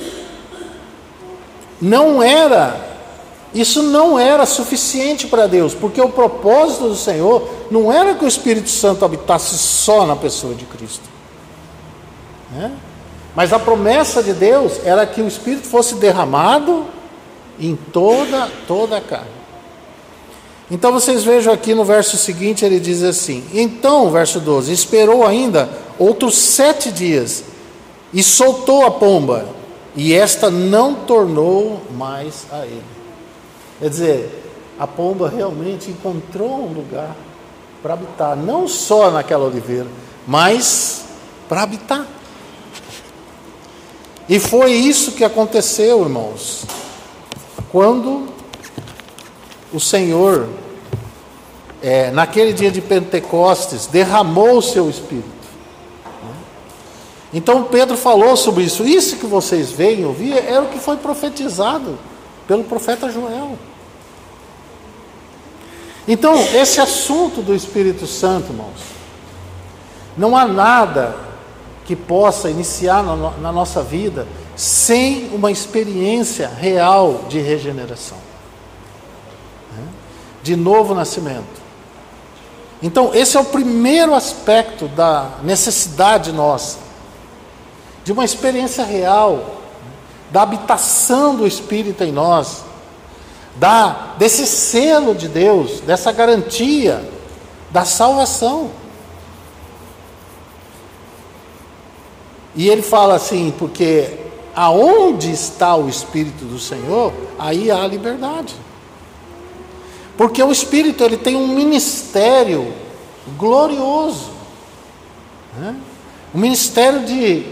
Não era... Isso não era suficiente para Deus, porque o propósito do Senhor não era que o Espírito Santo habitasse só na pessoa de Cristo, né? Mas a promessa de Deus era que o Espírito fosse derramado em toda, toda a carne. Então vocês vejam aqui no verso seguinte, ele diz assim: então, verso doze, esperou ainda outros sete dias e soltou a pomba, e esta não tornou mais a ele. Quer dizer, a pomba realmente encontrou um lugar para habitar, não só naquela oliveira, mas para habitar. E foi isso que aconteceu, irmãos, quando o Senhor, é, naquele dia de Pentecostes, derramou o seu Espírito. Então Pedro falou sobre isso. Isso que vocês veem, ouvir, era o que foi profetizado pelo profeta Joel. Então, esse assunto do Espírito Santo, irmãos, não há nada que possa iniciar na, na nossa vida sem uma experiência real de regeneração, né? De novo nascimento. Então, esse é o primeiro aspecto da necessidade nossa, de uma experiência real, da habitação do Espírito em nós, da, desse selo de Deus, dessa garantia da salvação. E ele fala assim, porque aonde está o Espírito do Senhor, aí há liberdade. Porque o Espírito, ele tem um ministério glorioso, né? Um ministério de,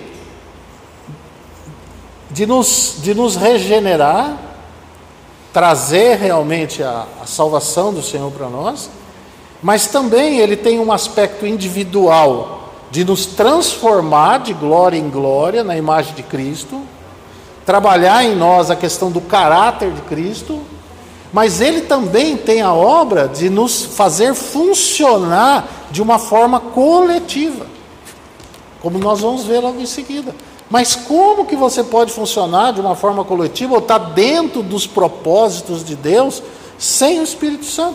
de, nos, de nos regenerar, trazer realmente a, a salvação do Senhor para nós, mas também ele tem um aspecto individual, de nos transformar de glória em glória na imagem de Cristo, trabalhar em nós a questão do caráter de Cristo, mas ele também tem a obra de nos fazer funcionar de uma forma coletiva, como nós vamos ver logo em seguida. Mas como que você pode funcionar de uma forma coletiva ou estar dentro dos propósitos de Deus sem o Espírito Santo?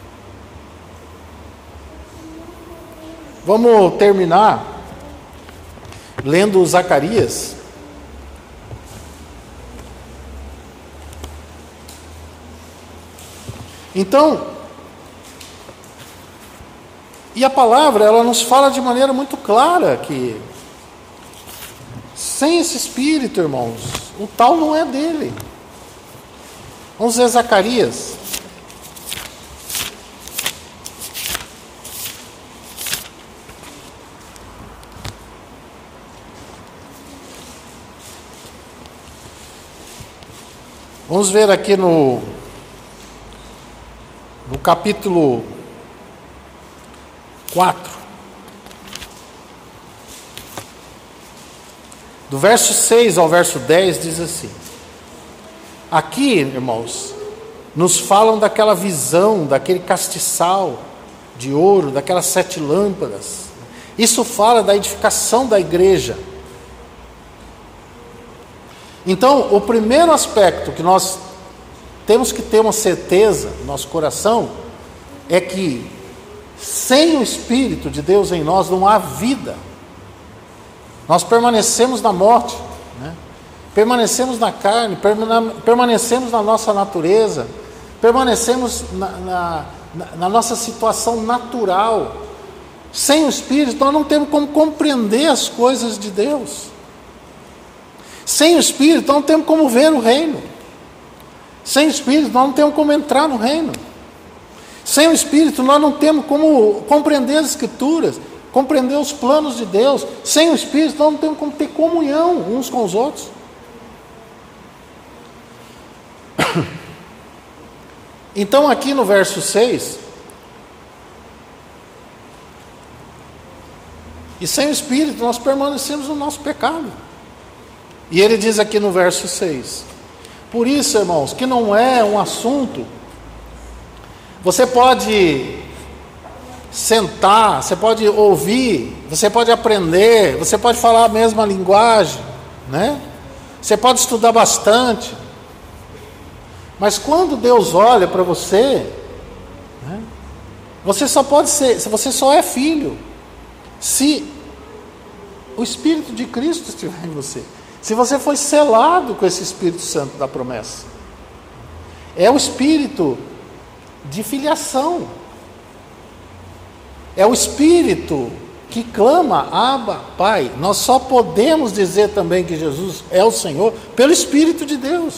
Vamos terminar lendo Zacarias. Então, e a palavra, ela nos fala de maneira muito clara que sem esse Espírito, irmãos, o tal não é dele. Vamos ver Zacarias. Vamos ver aqui no, no capítulo quatro. Do verso seis ao verso dez diz assim. Aqui, irmãos, nos falam daquela visão, daquele castiçal de ouro, daquelas sete lâmpadas. Isso fala da edificação da igreja. Então, o primeiro aspecto que nós temos que ter uma certeza no nosso coração é que sem o Espírito de Deus em nós não há vida. Nós permanecemos na morte, né? Permanecemos na carne, permanecemos na nossa natureza, permanecemos na, na, na nossa situação natural. Sem o Espírito nós não temos como compreender as coisas de Deus. Sem o Espírito nós não temos como ver o reino. Sem o Espírito nós não temos como entrar no reino. Sem o Espírito nós não temos como compreender as Escrituras, compreender os planos de Deus. Sem o Espírito nós não temos como ter comunhão uns com os outros. Então aqui no verso seis, e sem o Espírito nós permanecemos no nosso pecado. E ele diz aqui no verso seis, por isso, irmãos, que não é um assunto, você pode sentar, você pode ouvir, você pode aprender, você pode falar a mesma linguagem, né? Você pode estudar bastante, mas quando Deus olha para você, né, você só pode ser, você só é filho se o Espírito de Cristo estiver em você. Se você foi selado com esse Espírito Santo da promessa. É o Espírito de filiação. É o Espírito que clama, Abba, Pai. Nós só podemos dizer também que Jesus é o Senhor pelo Espírito de Deus.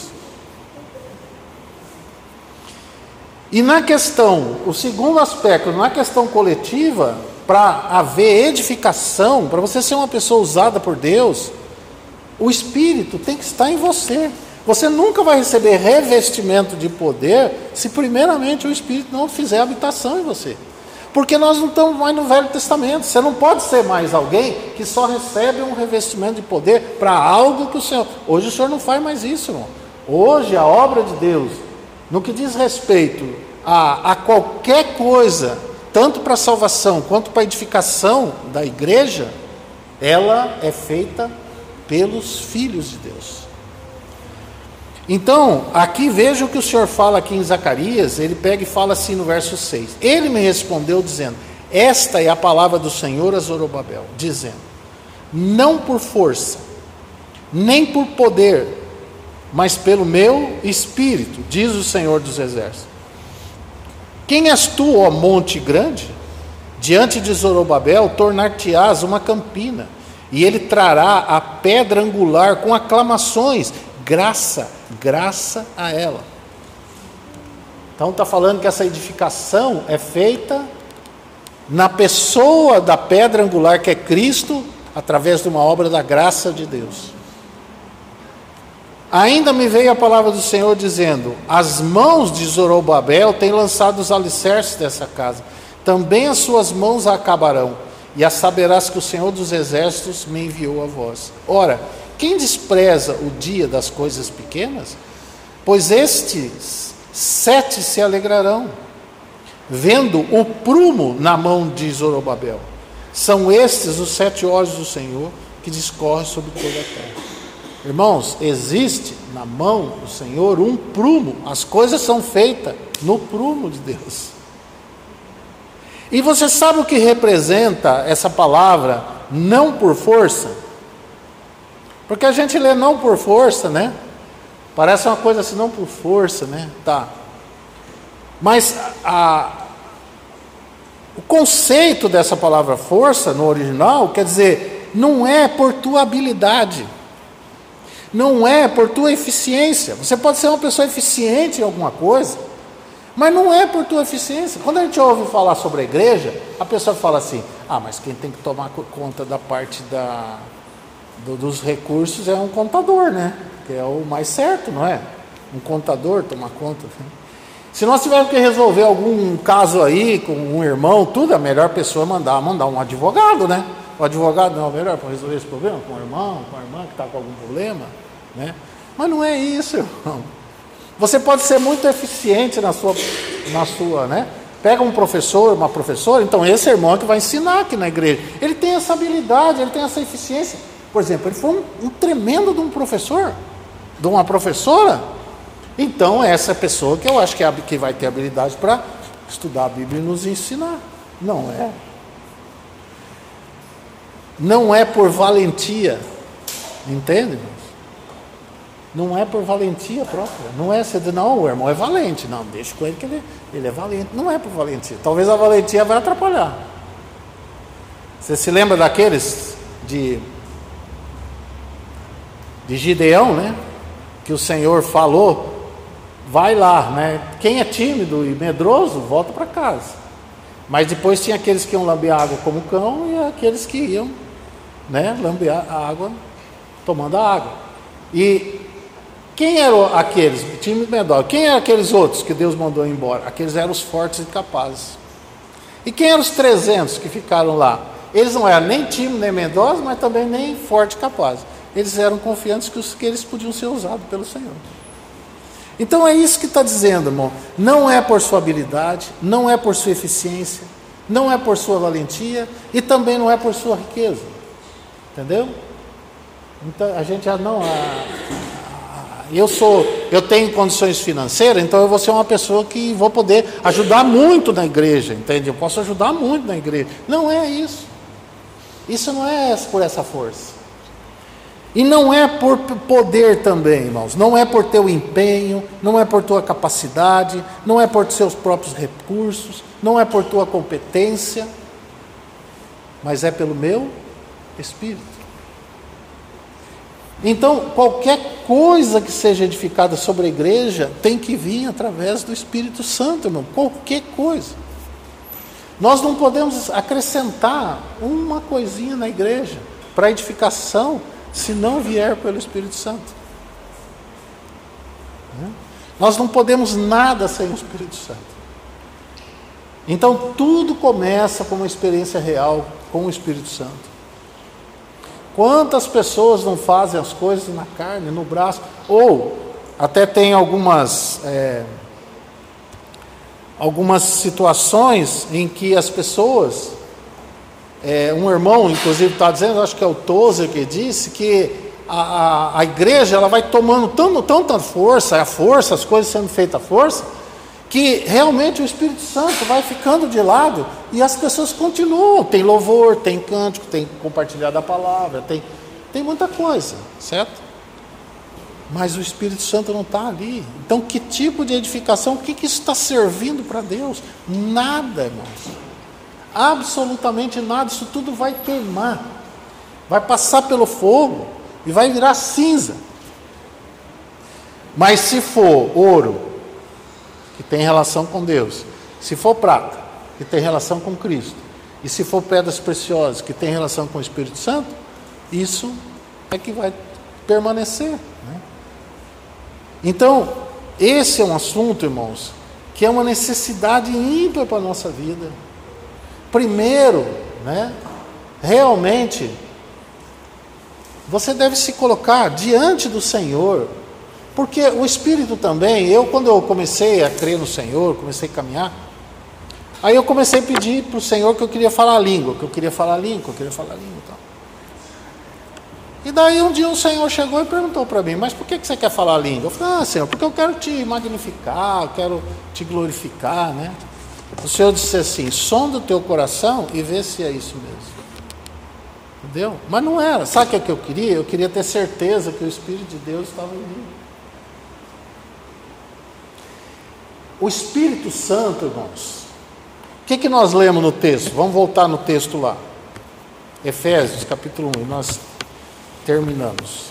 E na questão, o segundo aspecto, na questão coletiva, para haver edificação, para você ser uma pessoa usada por Deus, o Espírito tem que estar em você. Você nunca vai receber revestimento de poder se primeiramente o Espírito não fizer habitação em você. Porque nós não estamos mais no Velho Testamento. Você não pode ser mais alguém que só recebe um revestimento de poder para algo que o Senhor... Hoje o Senhor não faz mais isso, irmão. Hoje a obra de Deus, no que diz respeito a, a qualquer coisa, tanto para a salvação quanto para a edificação da igreja, ela é feita pelos filhos de Deus. Então, aqui veja o que o Senhor fala aqui em Zacarias. Ele pega e fala assim no verso seis: ele me respondeu dizendo: esta é a palavra do Senhor a Zorobabel, dizendo: não por força, nem por poder, mas pelo meu espírito, diz o Senhor dos exércitos. Quem és tu, ó monte grande? Diante de Zorobabel tornar-te-ás uma campina, e ele trará a pedra angular com aclamações, graça, graça a ela. Então está falando que essa edificação é feita na pessoa da pedra angular, que é Cristo, através de uma obra da graça de Deus. Ainda me veio a palavra do Senhor dizendo: as mãos de Zorobabel têm lançado os alicerces dessa casa, também as suas mãos a acabarão, e a saberás que o Senhor dos exércitos me enviou a vós. Ora, quem despreza o dia das coisas pequenas? Pois estes sete se alegrarão, vendo o prumo na mão de Zorobabel. São estes os sete olhos do Senhor que discorrem sobre toda a terra. Irmãos, existe na mão do Senhor um prumo. As coisas são feitas no prumo de Deus. E você sabe o que representa essa palavra, não por força? Porque a gente lê não por força, né? Parece uma coisa assim, não por força, né? Tá. Mas a, o conceito dessa palavra força, no original, quer dizer, não é por tua habilidade, não é por tua eficiência. Você pode ser uma pessoa eficiente em alguma coisa, mas não é por tua eficiência. Quando a gente ouve falar sobre a igreja, a pessoa fala assim: ah, mas quem tem que tomar conta da parte da, do, dos recursos é um contador, né? Que é o mais certo, não é? Um contador tomar conta. Se nós tivermos que resolver algum caso aí com um irmão, tudo, a melhor pessoa é mandar, mandar um advogado, né? O advogado não é o melhor para resolver esse problema? Com o irmão, com a irmã que está com algum problema, né? Mas não é isso, irmão. Você pode ser muito eficiente na sua, na sua, né? Pega um professor, uma professora, então esse irmão que vai ensinar aqui na igreja. Ele tem essa habilidade, ele tem essa eficiência. Por exemplo, ele foi um, um tremendo de um professor, de uma professora. Então essa pessoa que eu acho que, é, que vai ter habilidade para estudar a Bíblia e nos ensinar. Não é. Não é por valentia, entende, irmãos? Não é por valentia própria. Não é você dizer, não, o irmão é valente. Não, deixa com ele que ele, ele é valente. Não é por valentia. Talvez a valentia vai atrapalhar. Você se lembra daqueles de, de Gideão, né? Que o Senhor falou, vai lá, né? Quem é tímido e medroso, volta para casa. Mas depois tinha aqueles que iam lamber a água como cão e aqueles que iam, né, lamber a água, tomando a água. E quem eram aqueles, time menor, quem eram aqueles outros que Deus mandou embora? Aqueles eram os fortes e capazes. E quem eram os trezentos que ficaram lá? Eles não eram nem tímidos, nem medrosos, mas também nem fortes e capazes. Eles eram confiantes que, os, que eles podiam ser usados pelo Senhor. Então é isso que está dizendo, irmão. Não é por sua habilidade, não é por sua eficiência, não é por sua valentia e também não é por sua riqueza. Entendeu? Então a gente já não... A, a, eu sou, eu tenho condições financeiras, então eu vou ser uma pessoa que vou poder ajudar muito na igreja, entende? Eu posso ajudar muito na igreja. Não é isso. Isso não é por essa força. E não é por poder também, irmãos. Não é por teu empenho, não é por tua capacidade, não é por seus próprios recursos, não é por tua competência, mas é pelo meu Espírito. Então, qualquer coisa que seja edificada sobre a igreja tem que vir através do Espírito Santo, irmão. Qualquer coisa. Nós não podemos acrescentar uma coisinha na igreja para edificação se não vier pelo Espírito Santo. Nós não podemos nada sem o Espírito Santo. Então tudo começa com uma experiência real com o Espírito Santo. Quantas pessoas não fazem as coisas na carne, no braço, ou até tem algumas é, algumas situações em que as pessoas, é, um irmão inclusive está dizendo, acho que é o Tozer que disse, que a, a, a igreja ela vai tomando tão, tanta força, a força, as coisas sendo feitas à força, que realmente o Espírito Santo vai ficando de lado e as pessoas continuam, tem louvor, tem cântico, tem compartilhar da palavra, tem, tem muita coisa, certo? Mas o Espírito Santo não está ali. Então que tipo de edificação, o que, que isso está servindo para Deus? Nada, irmãos, absolutamente nada. Isso tudo vai queimar, vai passar pelo fogo e vai virar cinza. Mas se for ouro, que tem relação com Deus, se for prata, que tem relação com Cristo, e se for pedras preciosas, que tem relação com o Espírito Santo, isso é que vai permanecer, né? Então, esse é um assunto, irmãos, que é uma necessidade ímpar para a nossa vida. Primeiro, né, realmente, você deve se colocar diante do Senhor, porque o Espírito também, eu quando eu comecei a crer no Senhor, comecei a caminhar, aí eu comecei a pedir para o Senhor que eu queria falar a língua, que eu queria falar a língua, que eu queria falar a língua e tal. E daí um dia o Senhor chegou e perguntou para mim, mas por que você quer falar a língua? Eu falei, ah, Senhor, porque eu quero te magnificar, eu quero te glorificar, né? O Senhor disse assim, sonda o teu coração e vê se é isso mesmo. Entendeu? Mas não era, sabe o que eu queria? Eu queria ter certeza que o Espírito de Deus estava em mim. O Espírito Santo, irmãos, o que, que nós lemos no texto? Vamos voltar no texto lá. Efésios, capítulo um, e nós terminamos.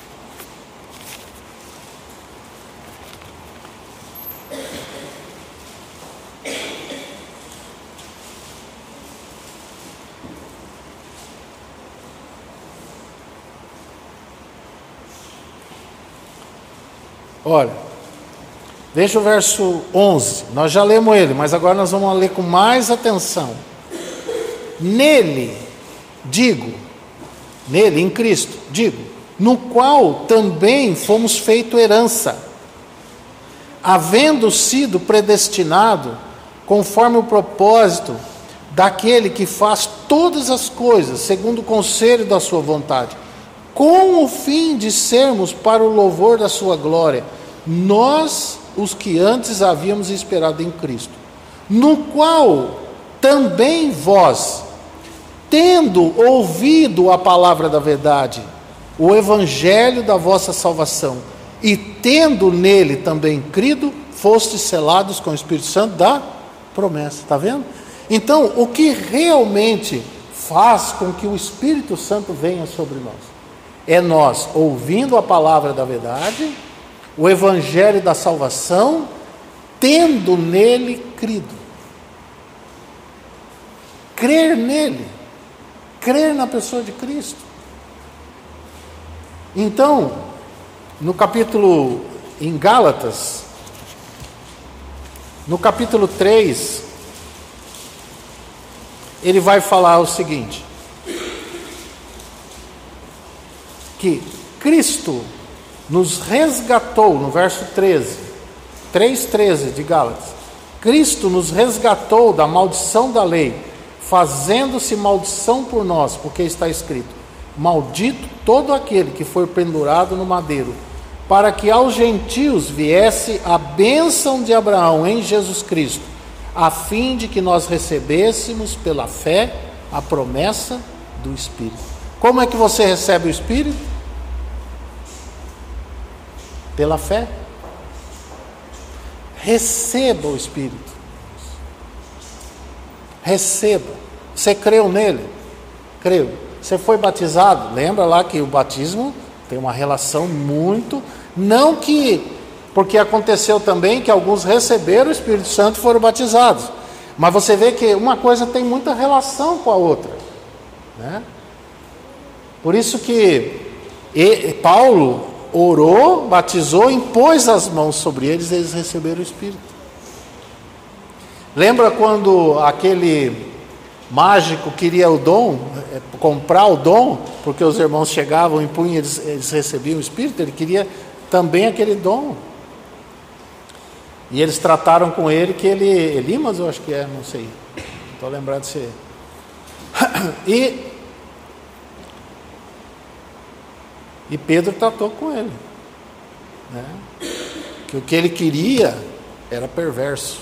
Olha, veja o verso onze, nós já lemos ele, mas agora nós vamos ler com mais atenção. Nele, digo, nele, em Cristo, digo, no qual também fomos feito herança, havendo sido predestinado, conforme o propósito daquele que faz todas as coisas, segundo o conselho da sua vontade, com o fim de sermos para o louvor da sua glória, nós, os que antes havíamos esperado em Cristo, no qual também vós, tendo ouvido a palavra da verdade, o evangelho da vossa salvação, e tendo nele também crido, fostes selados com o Espírito Santo da promessa. Está vendo? Então, o que realmente faz com que o Espírito Santo venha sobre nós é nós ouvindo a palavra da verdade, o evangelho da salvação, tendo nele crido. Crer nele, crer na pessoa de Cristo. Então, no capítulo, em Gálatas, no capítulo três, ele vai falar o seguinte, que Cristo nos resgatou, no verso treze, três, treze de Gálatas, Cristo nos resgatou da maldição da lei, fazendo-se maldição por nós, porque está escrito, maldito todo aquele que for pendurado no madeiro, para que aos gentios viesse a bênção de Abraão em Jesus Cristo, a fim de que nós recebêssemos pela fé a promessa do Espírito. Como é que você recebe o Espírito? Pela fé. Receba o Espírito. Receba. Você creu nele? Creu. Você foi batizado? Lembra lá que o batismo tem uma relação muito... Não que... Porque aconteceu também que alguns receberam o Espírito Santo e foram batizados. Mas você vê que uma coisa tem muita relação com a outra, né? Por isso que e, Paulo orou, batizou, impôs as mãos sobre eles e eles receberam o Espírito. Lembra quando aquele mágico queria o dom, comprar o dom, porque os irmãos chegavam, impunham, eles, eles recebiam o Espírito, ele queria também aquele dom. E eles trataram com ele que ele, Elimas, eu acho que é, não sei, não estou lembrado de ser. E, e Pedro tratou com ele, né? Que o que ele queria era perverso.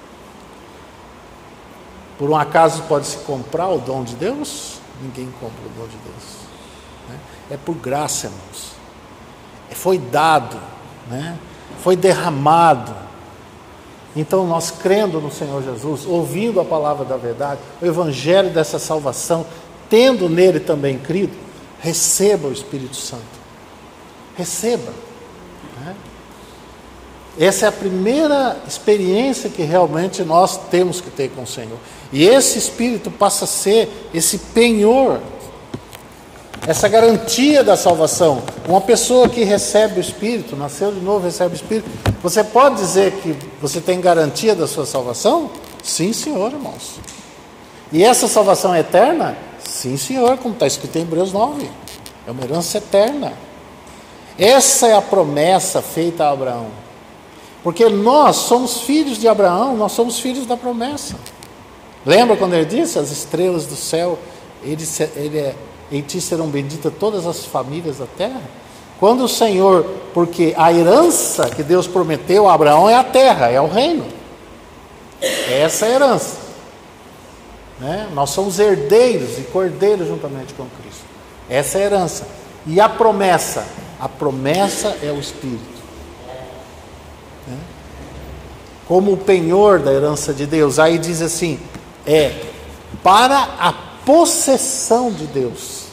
Por um acaso pode-se comprar o dom de Deus? Ninguém compra o dom de Deus, né? É por graça, irmãos. Foi dado, né? Foi derramado. Então nós, crendo no Senhor Jesus, ouvindo a palavra da verdade, o evangelho dessa salvação, tendo nele também crido, receba o Espírito Santo. Receba, né? Essa é a primeira experiência que realmente nós temos que ter com o Senhor. E esse Espírito passa a ser esse penhor, essa garantia da salvação. Uma pessoa que recebe o Espírito, nasceu de novo, recebe o Espírito, você pode dizer que você tem garantia da sua salvação? Sim, senhor, irmãos. E essa salvação é eterna? Sim, senhor, como está escrito em Hebreus nove. É uma herança eterna. Essa é a promessa feita a Abraão. Porque nós somos filhos de Abraão, nós somos filhos da promessa. Lembra quando ele disse, as estrelas do céu, ele, ele é, em ti serão benditas todas as famílias da terra? Quando o Senhor, porque a herança que Deus prometeu a Abraão é a terra, é o reino. Essa é a herança, né? Nós somos herdeiros e cordeiros juntamente com Cristo. Essa é a herança. E a promessa? A promessa é o Espírito, né? Como o penhor da herança de Deus. Aí diz assim, é para a possessão de Deus.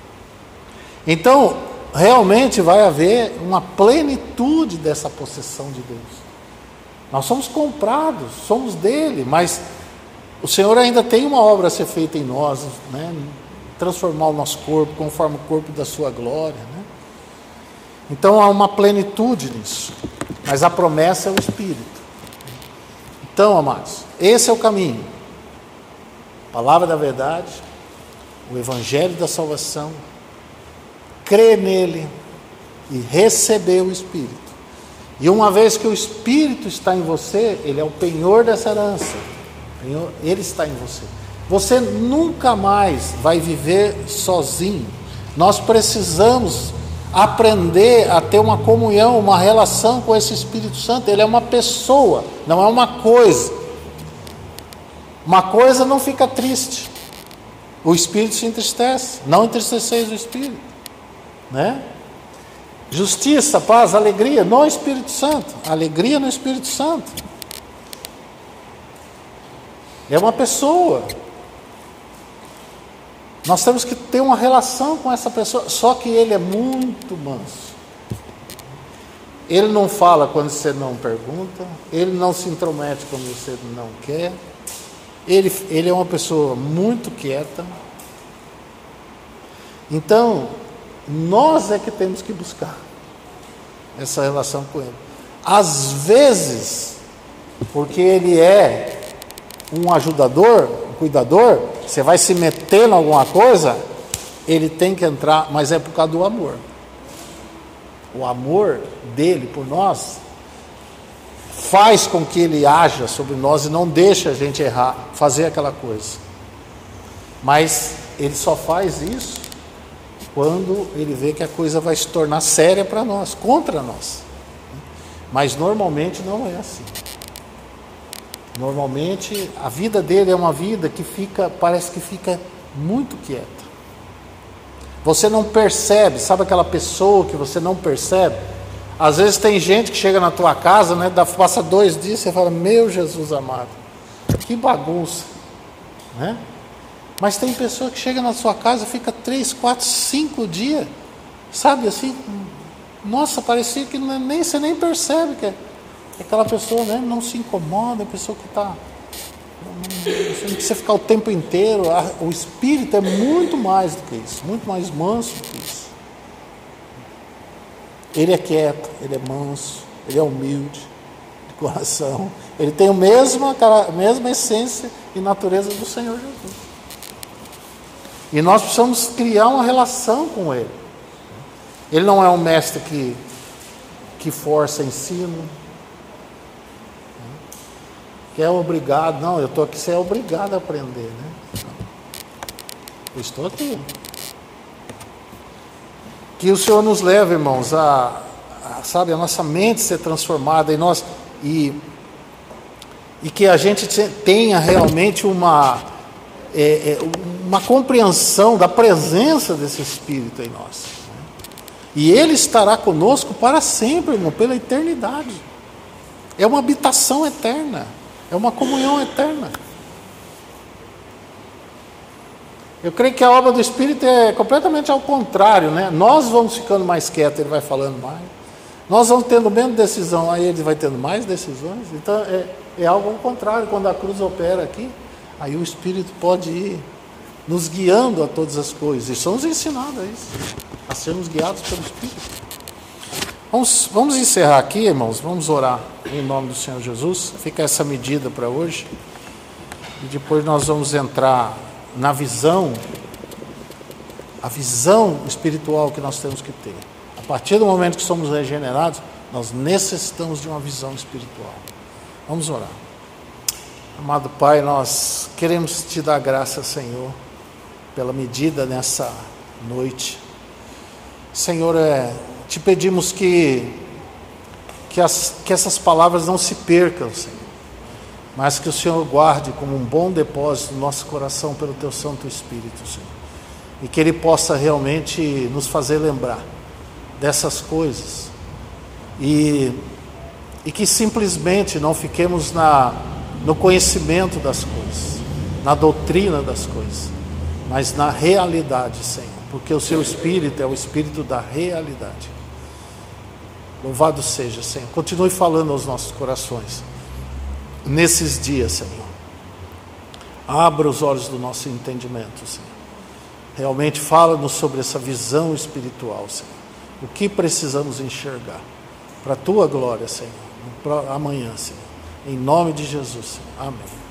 Então, realmente vai haver uma plenitude dessa possessão de Deus. Nós somos comprados, somos dele, mas o Senhor ainda tem uma obra a ser feita em nós, né? Transformar o nosso corpo conforme o corpo da sua glória, né? Então há uma plenitude nisso, mas a promessa é o Espírito. Então, amados, esse é o caminho. Palavra da verdade, o Evangelho da salvação, crer nele e receber o Espírito. E uma vez que o Espírito está em você, ele é o penhor dessa herança, ele está em você. Você nunca mais vai viver sozinho. Nós precisamos aprender a ter uma comunhão, uma relação com esse Espírito Santo. Ele é uma pessoa, não é uma coisa. Uma coisa não fica triste, o Espírito se entristece. Não entristeceis o Espírito, né? Justiça, paz, alegria no Espírito Santo. Alegria no Espírito Santo. É uma pessoa. Nós temos que ter uma relação com essa pessoa. Só que ele é muito manso. Ele não fala quando você não pergunta. Ele não se intromete quando você não quer. Ele, ele é uma pessoa muito quieta. Então, nós é que temos que buscar essa relação com ele. Às vezes, porque ele é um ajudador, um cuidador, você vai se meter em alguma coisa, ele tem que entrar, mas é por causa do amor. O amor dele por nós faz com que ele haja sobre nós e não deixa a gente errar, fazer aquela coisa. Mas ele só faz isso quando ele vê que a coisa vai se tornar séria para nós, contra nós. Mas normalmente não é assim. Normalmente a vida dele é uma vida que fica, parece que fica muito quieta. Você não percebe, sabe aquela pessoa que você não percebe? Às vezes tem gente que chega na tua casa, né, passa dois dias, você fala, meu Jesus amado, que bagunça, né? Mas tem pessoa que chega na sua casa e fica três, quatro, cinco dias, sabe assim, nossa, parecia que nem, você nem percebe que é, aquela pessoa, né, não se incomoda, a pessoa que está, você não precisa ficar o tempo inteiro, o Espírito é muito mais do que isso, muito mais manso do que isso. Ele é quieto, ele é manso, ele é humilde de coração, ele tem a mesma, a mesma essência e natureza do Senhor Jesus. E nós precisamos criar uma relação com ele. Ele não é um mestre que, que força ensino, que é obrigado. Não, eu estou aqui, você é obrigado a aprender, né? Eu estou aqui. Que o Senhor nos leve, irmãos, a, a sabe, a nossa mente ser transformada em nós, e, e que a gente tenha realmente uma, é, é, uma compreensão da presença desse Espírito em nós. E Ele estará conosco para sempre, irmão, pela eternidade. É uma habitação eterna, é uma comunhão eterna. Eu creio que a obra do Espírito é completamente ao contrário, né? Nós vamos ficando mais quietos, Ele vai falando mais. Nós vamos tendo menos decisão, aí Ele vai tendo mais decisões. Então é, é algo ao contrário. Quando a cruz opera aqui, aí o Espírito pode ir nos guiando a todas as coisas. E somos ensinados a isso, a sermos guiados pelo Espírito. Vamos, vamos encerrar aqui, irmãos. Vamos orar em nome do Senhor Jesus. Fica essa medida para hoje. E depois nós vamos entrar na visão, a visão espiritual que nós temos que ter. A partir do momento que somos regenerados, nós necessitamos de uma visão espiritual. Vamos orar. Amado Pai, nós queremos Te dar graça, Senhor, pela medida nessa noite. Senhor, é, Te pedimos que, que, as, que essas palavras não se percam, Senhor, mas que o Senhor guarde como um bom depósito no nosso coração pelo Teu Santo Espírito, Senhor. E que Ele possa realmente nos fazer lembrar dessas coisas. E, e que simplesmente não fiquemos na, no conhecimento das coisas, na doutrina das coisas, mas na realidade, Senhor. Porque o Seu Espírito é o Espírito da realidade. Louvado seja, Senhor. Continue falando aos nossos corações nesses dias, Senhor. Abra os olhos do nosso entendimento, Senhor. Realmente fala-nos sobre essa visão espiritual, Senhor. O que precisamos enxergar para a Tua glória, Senhor, amanhã, Senhor. Em nome de Jesus, Senhor. Amém.